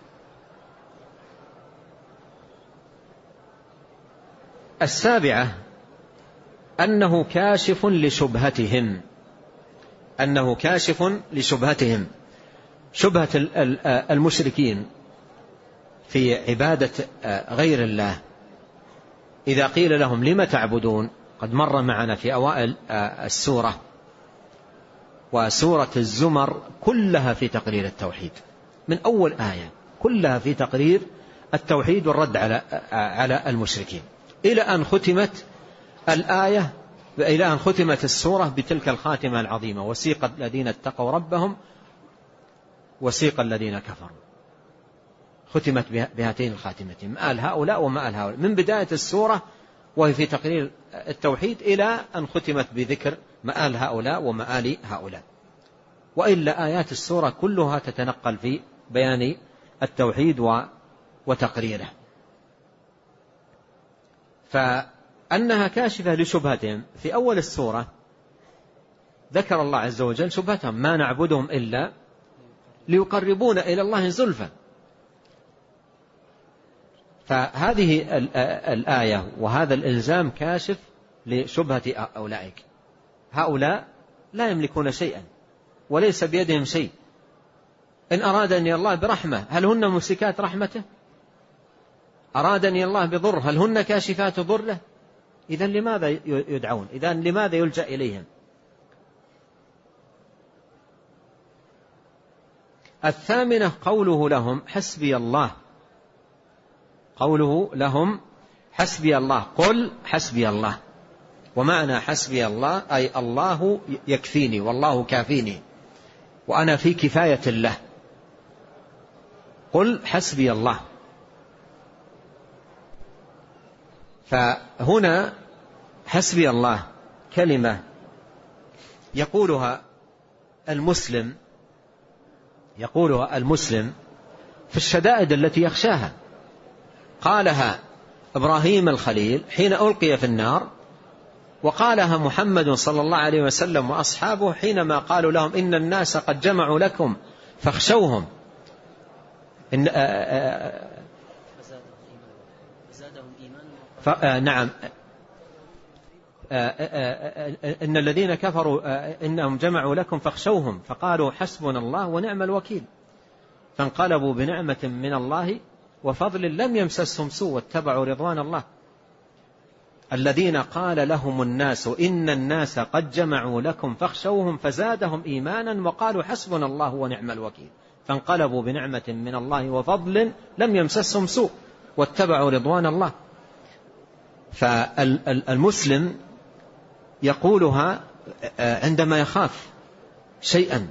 Speaker 2: السابعة أنه كاشف لشبهتهم، أنه كاشف لشبهتهم، شبهة المشركين في عبادة غير الله. إذا قيل لهم لم تعبدون، قد مر معنا في أوائل السورة، وسورة الزمر كلها في تقرير التوحيد، من أول آية كلها في تقرير التوحيد والرد على على المشركين، إلى أن ختمت الآية، إلى أن ختمت السورة بتلك الخاتمة العظيمة: وسيق الذين اتقوا ربهم وسيق الذين كفروا، ختمت بهاتين الخاتمتين، مآل هؤلاء ومآل هؤلاء، من بداية السورة وهي في تقرير التوحيد إلى أن ختمت بذكر مآل هؤلاء ومآل هؤلاء. وإلا آيات السورة كلها تتنقل في بيان التوحيد وتقريره. فأنها كاشفة لشبهتهم. في أول السورة ذكر الله عز وجل شبهتهم: ما نعبدهم إلا ليقربون إلى الله زلفى. فهذه الآية وهذا الإلزام كاشف لشبهة أولئك. هؤلاء لا يملكون شيئا وليس بيدهم شيء. إن أرادني الله برحمة هل هن ممسكات رحمته؟ أرادني الله بضر هل هن كاشفات ضره؟ إذن لماذا يدعون؟ إذن لماذا يلجأ إليهم؟ الثامنة قوله لهم حسبي الله. قوله لهم حسبي الله، قل حسبي الله. ومعنى حسبي الله أي الله يكفيني والله كافيني وأنا في كفاية الله. قل حسبي الله. فهنا حسبي الله كلمة يقولها المسلم يقولها المسلم في الشدائد التي يخشاها. قالها إبراهيم الخليل حين ألقي في النار، وقالها محمد صلى الله عليه وسلم وأصحابه حينما قالوا لهم إن الناس قد جمعوا لكم فاخشوهم. إن نعم إن الذين كفروا إنهم جمعوا لكم فاخشوهم فقالوا حسبنا الله ونعم الوكيل، فانقلبوا بنعمة من الله وفضل لم يمسسهم سوء واتبعوا رضوان الله. الذين قال لهم الناس إن الناس قد جمعوا لكم فاخشوهم فزادهم إيمانا وقالوا حسبنا الله ونعم الوكيل، فانقلبوا بنعمة من الله وفضل لم يمسسهم سوء واتبعوا رضوان الله. فالمسلم يقولها عندما يخاف شيئا،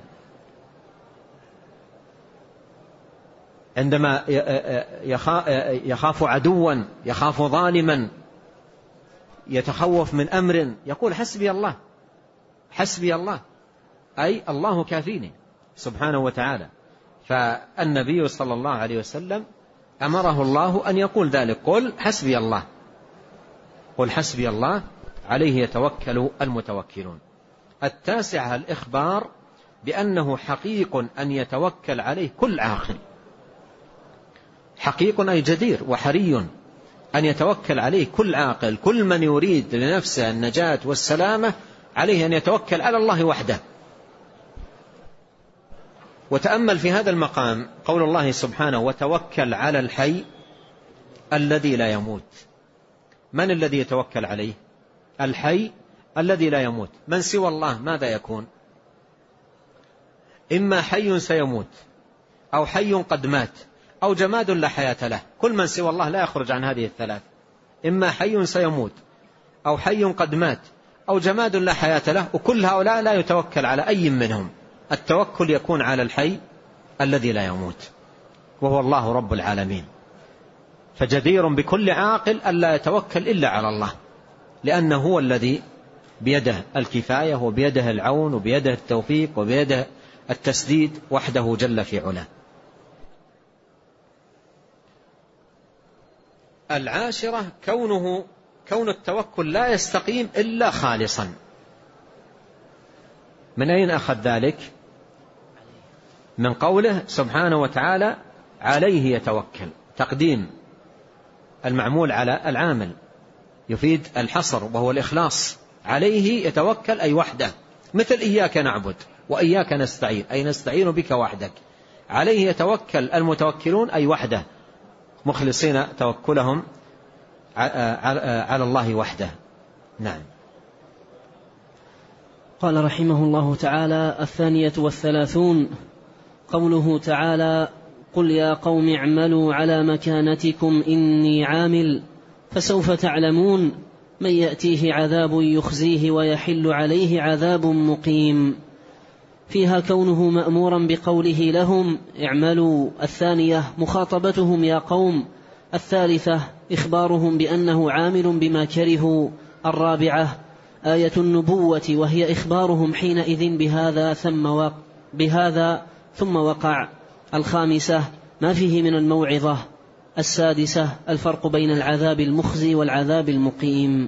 Speaker 2: عندما يخاف عدوا، يخاف ظالما، يتخوف من أمر، يقول حسبي الله. حسبي الله أي الله كافيني سبحانه وتعالى. فالنبي صلى الله عليه وسلم أمره الله أن يقول ذلك: قل حسبي الله. قل حسبي الله عليه يتوكل المتوكلون. التاسعة الإخبار بأنه حقيق أن يتوكل عليه كل عاقل. حقيق أي جدير وحري أن يتوكل عليه كل عاقل. كل من يريد لنفسه النجاة والسلامة عليه أن يتوكل على الله وحده. وتأمل في هذا المقام قول الله سبحانه: وتوكل على الحي الذي لا يموت. من الذي يتوكل عليه؟ الحي الذي لا يموت. من سوى الله ماذا يكون؟ إما حي سيموت أو حي قد مات أو جماد لا حياة له. كل من سوى الله لا يخرج عن هذه الثلاث: إما حي سيموت أو حي قد مات أو جماد لا حياة له. وكل هؤلاء لا يتوكل على أي منهم. التوكل يكون على الحي الذي لا يموت وهو الله رب العالمين. فجدير بكل عاقل ألا يتوكل إلا على الله، لأنه هو الذي بيده الكفاية وبيده العون وبيده التوفيق وبيده التسديد وحده جل في علاه. العاشرة كونه كون التوكل لا يستقيم إلا خالصا. من أين أخذ ذلك؟ من قوله سبحانه وتعالى: عليه يتوكل. تقديم المعمول على العامل يفيد الحصر وهو الإخلاص. عليه يتوكل أي وحده، مثل إياك نعبد وإياك نستعين أي نستعين بك وحدك. عليه يتوكل المتوكلون أي وحده، مخلصين توكلهم على الله وحده. نعم.
Speaker 1: قال رحمه الله تعالى: الثانية والثلاثون قوله تعالى: قل يا قوم اعملوا على مكانتكم إني عامل فسوف تعلمون من يأتيه عذاب يخزيه ويحل عليه عذاب مقيم. فيها كونه مأمورا بقوله لهم اعملوا. الثانية مخاطبتهم يا قوم. الثالثة إخبارهم بأنه عامل بما كرهوا. الرابعة آية النبوة وهي إخبارهم حينئذ بهذا ثم وقع بهذا ثم وقع. الخامسة ما فيه من الموعظة. السادسة الفرق بين العذاب المخزي والعذاب المقيم.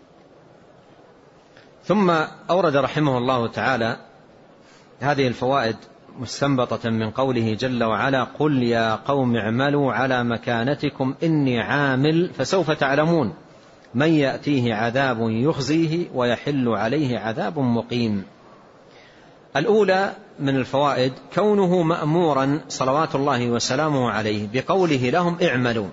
Speaker 2: ثم أورد رحمه الله تعالى هذه الفوائد مستنبطة من قوله جل وعلا قل يا قوم اعملوا على مكانتكم إني عامل فسوف تعلمون من يأتيه عذاب يخزيه ويحل عليه عذاب مقيم. الأولى من الفوائد كونه مأمورا صلوات الله وسلامه عليه بقوله لهم اعملوا،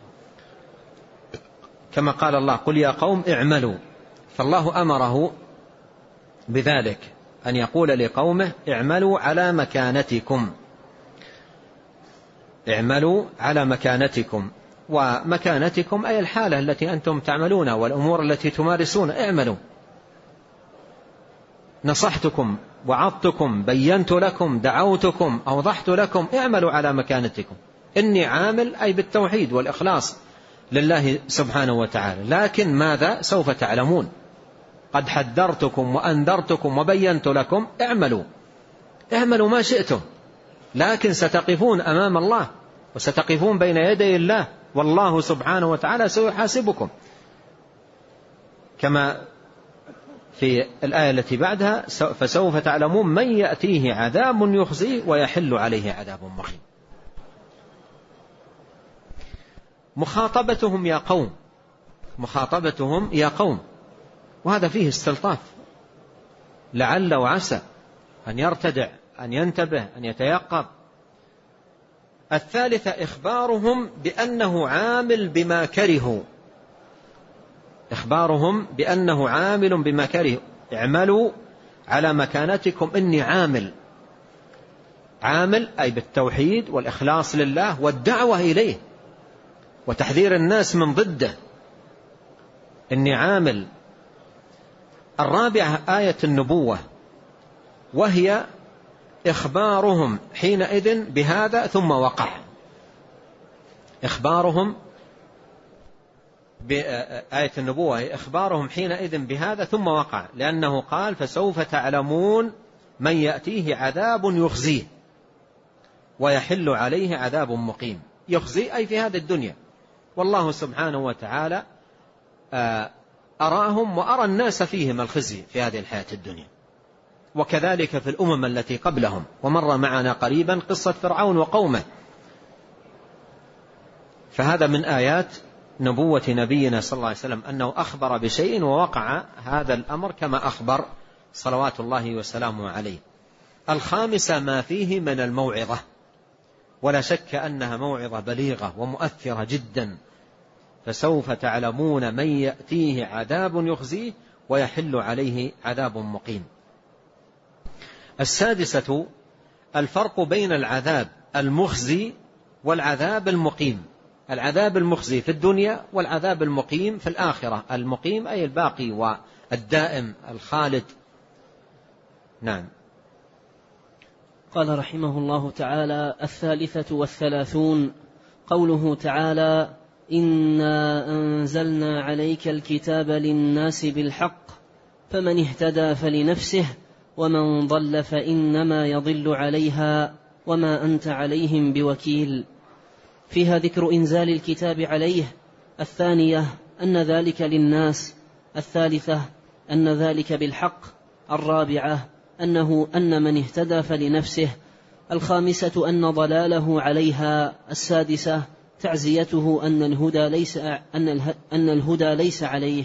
Speaker 2: كما قال الله قل يا قوم اعملوا، فالله أمره بذلك أن يقول لقومه اعملوا على مكانتكم، اعملوا على مكانتكم، ومكانتكم أي الحالة التي أنتم تعملونها والأمور التي تمارسون. اعملوا، نصحتكم وعظتكم بينت لكم دعوتكم أوضحت لكم، اعملوا على مكانتكم إني عامل، أي بالتوحيد والإخلاص لله سبحانه وتعالى. لكن ماذا؟ سوف تعلمون، قد حذرتكم وأنذرتكم وبينت لكم، اعملوا اعملوا ما شئتم، لكن ستقفون أمام الله وستقفون بين يدي الله، والله سبحانه وتعالى سيحاسبكم، كما في الآية التي بعدها فسوف تعلمون من يأتيه عذاب يخزيه ويحل عليه عذاب مقيم. مخاطبتهم يا قوم، مخاطبتهم يا قوم، وهذا فيه استلطاف، لعل وعسى أن يرتدع، أن ينتبه، أن يتيقظ. الثالثة إخبارهم بأنه عامل بما كرهوا، إخبارهم بأنه عامل بما كرهوا، اعملوا على مكانتكم إني عامل، عامل أي بالتوحيد والإخلاص لله والدعوة إليه وتحذير الناس من ضده، إني عامل. الرابعة آية النبوة وهي إخبارهم حينئذ بهذا ثم وقع، إخبارهم بآية النبوة هي إخبارهم حينئذ بهذا ثم وقع، لأنه قال فسوف تعلمون من يأتيه عذاب يخزيه ويحل عليه عذاب مقيم. يخزي أي في هذه الدنيا، والله سبحانه وتعالى أراهم وأرى الناس فيهم الخزي في هذه الحياة الدنيا، وكذلك في الأمم التي قبلهم. ومر معنا قريبا قصة فرعون وقومه، فهذا من آيات نبوة نبينا صلى الله عليه وسلم أنه أخبر بشيء ووقع هذا الأمر كما أخبر صلوات الله وسلامه عليه. الخامسة ما فيه من الموعظة، ولا شك أنها موعظة بليغة ومؤثرة جدا، فسوف تعلمون من يأتيه عذاب يخزيه ويحل عليه عذاب مقيم. السادسة الفرق بين العذاب المخزي والعذاب المقيم. العذاب المخزي في الدنيا والعذاب المقيم في الآخرة. المقيم أي الباقي والدائم الخالد. نعم.
Speaker 1: قال رحمه الله تعالى: الثالثة والثلاثون قوله تعالى: إنا أنزلنا عليك الكتاب للناس بالحق فمن اهتدى فلنفسه ومن ضل فإنما يضل عليها وما أنت عليهم بوكيل. فيها ذكر إنزال الكتاب عليه. الثانية أن ذلك للناس. الثالثة أن ذلك بالحق. الرابعة أنه أن من اهتدى فلنفسه. الخامسة أن ضلاله عليها. السادسة تعزيته أن الهدى ليس أن أن الهدى ليس عليه.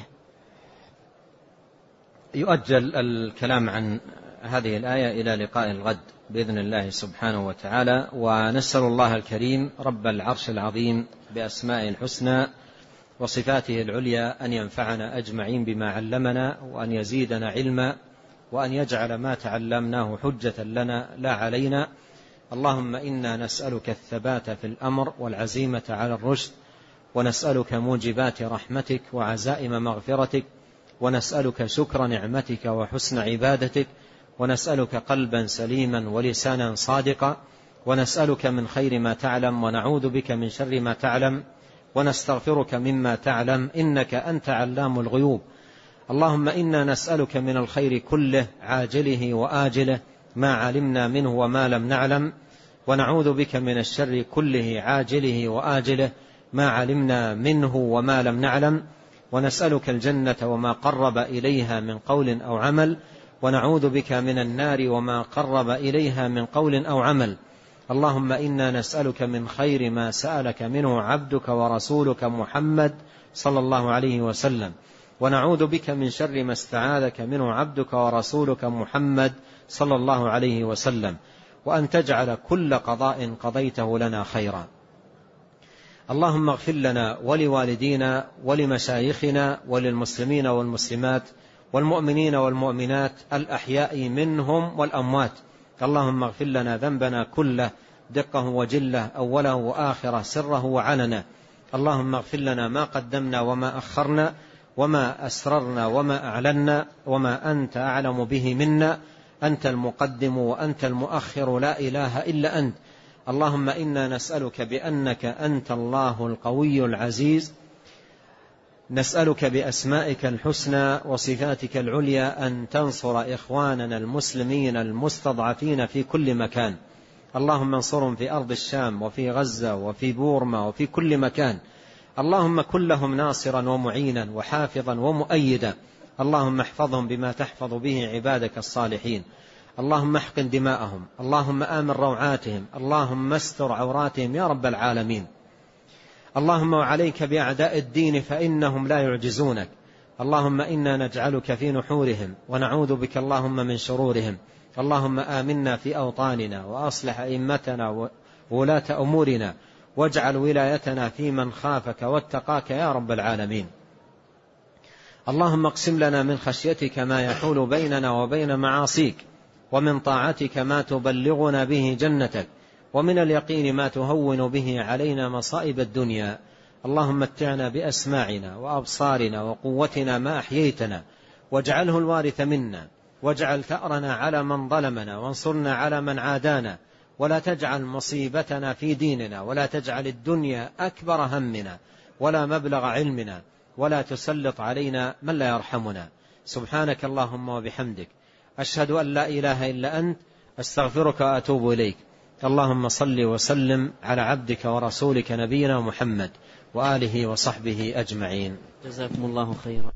Speaker 2: يؤجل الكلام عن هذه الآية إلى لقاء الغد بإذن الله سبحانه وتعالى، ونسأل الله الكريم رب العرش العظيم بأسمائه الحسنى وصفاته العليا أن ينفعنا أجمعين بما علمنا، وأن يزيدنا علما، وأن يجعل ما تعلمناه حجة لنا لا علينا. اللهم إنا نسألك الثبات في الأمر والعزيمة على الرشد، ونسألك موجبات رحمتك وعزائم مغفرتك، ونسألك شكر نعمتك وحسن عبادتك، ونسألك قلبا سليما ولسانا صادقا، ونسألك من خير ما تعلم ونعوذ بك من شر ما تعلم ونستغفرك مما تعلم، إنك أنت علام الغيوب. اللهم إنا نسألك من الخير كله عاجله وآجله ما علمنا منه وما لم نعلم، ونعوذ بك من الشر كله عاجله وآجله ما علمنا منه وما لم نعلم، ونسألك الجنة وما قرب إليها من قول أو عمل، ونعوذ بك من النار وما قرب إليها من قول أو عمل. اللهم إنا نسألك من خير ما سألك منه عبدك ورسولك محمد صلى الله عليه وسلم، ونعوذ بك من شر ما استعاذك منه عبدك ورسولك محمد صلى الله عليه وسلم، وأن تجعل كل قضاء قضيته لنا خيرا. اللهم اغفر لنا ولوالدينا ولمشايخنا وللمسلمين والمسلمات والمؤمنين والمؤمنات الأحياء منهم والأموات. اللهم اغفر لنا ذنبنا كله دقه وجله أوله وآخره سره وعلنه. اللهم اغفر لنا ما قدمنا وما أخرنا وما أسررنا وما أعلنا وما أنت أعلم به منا، أنت المقدم وأنت المؤخر لا إله إلا أنت. اللهم إنا نسألك بأنك أنت الله القوي العزيز، نسألك بأسمائك الحسنى وصفاتك العليا أن تنصر إخواننا المسلمين المستضعفين في كل مكان. اللهم انصرهم في أرض الشام وفي غزة وفي بورما وفي كل مكان. اللهم كن لهم ناصرا ومعينا وحافظا ومؤيدا. اللهم احفظهم بما تحفظ به عبادك الصالحين. اللهم احقن دماءهم، اللهم آمن روعاتهم، اللهم استر عوراتهم يا رب العالمين. اللهم وعليك بأعداء الدين فإنهم لا يعجزونك. اللهم إنا نجعلك في نحورهم ونعوذ بك اللهم من شرورهم. اللهم آمنا في أوطاننا وأصلح أئمتنا وولاة أمورنا، واجعل ولايتنا في من خافك واتقاك يا رب العالمين. اللهم اقسم لنا من خشيتك ما يحول بيننا وبين معاصيك، ومن طاعتك ما تبلغنا به جنتك، ومن اليقين ما تهون به علينا مصائب الدنيا. اللهم متعنا بأسماعنا وأبصارنا وقوتنا ما أحييتنا، واجعله الوارث منا، واجعل ثأرنا على من ظلمنا، وانصرنا على من عادانا، ولا تجعل مصيبتنا في ديننا، ولا تجعل الدنيا أكبر همنا ولا مبلغ علمنا، ولا تسلط علينا من لا يرحمنا. سبحانك اللهم وبحمدك، أشهد أن لا إله إلا أنت، أستغفرك وأتوب إليك. اللهم صل وسلم على عبدك ورسولك نبينا محمد وآله وصحبه أجمعين.
Speaker 1: جزاكم الله خيرا.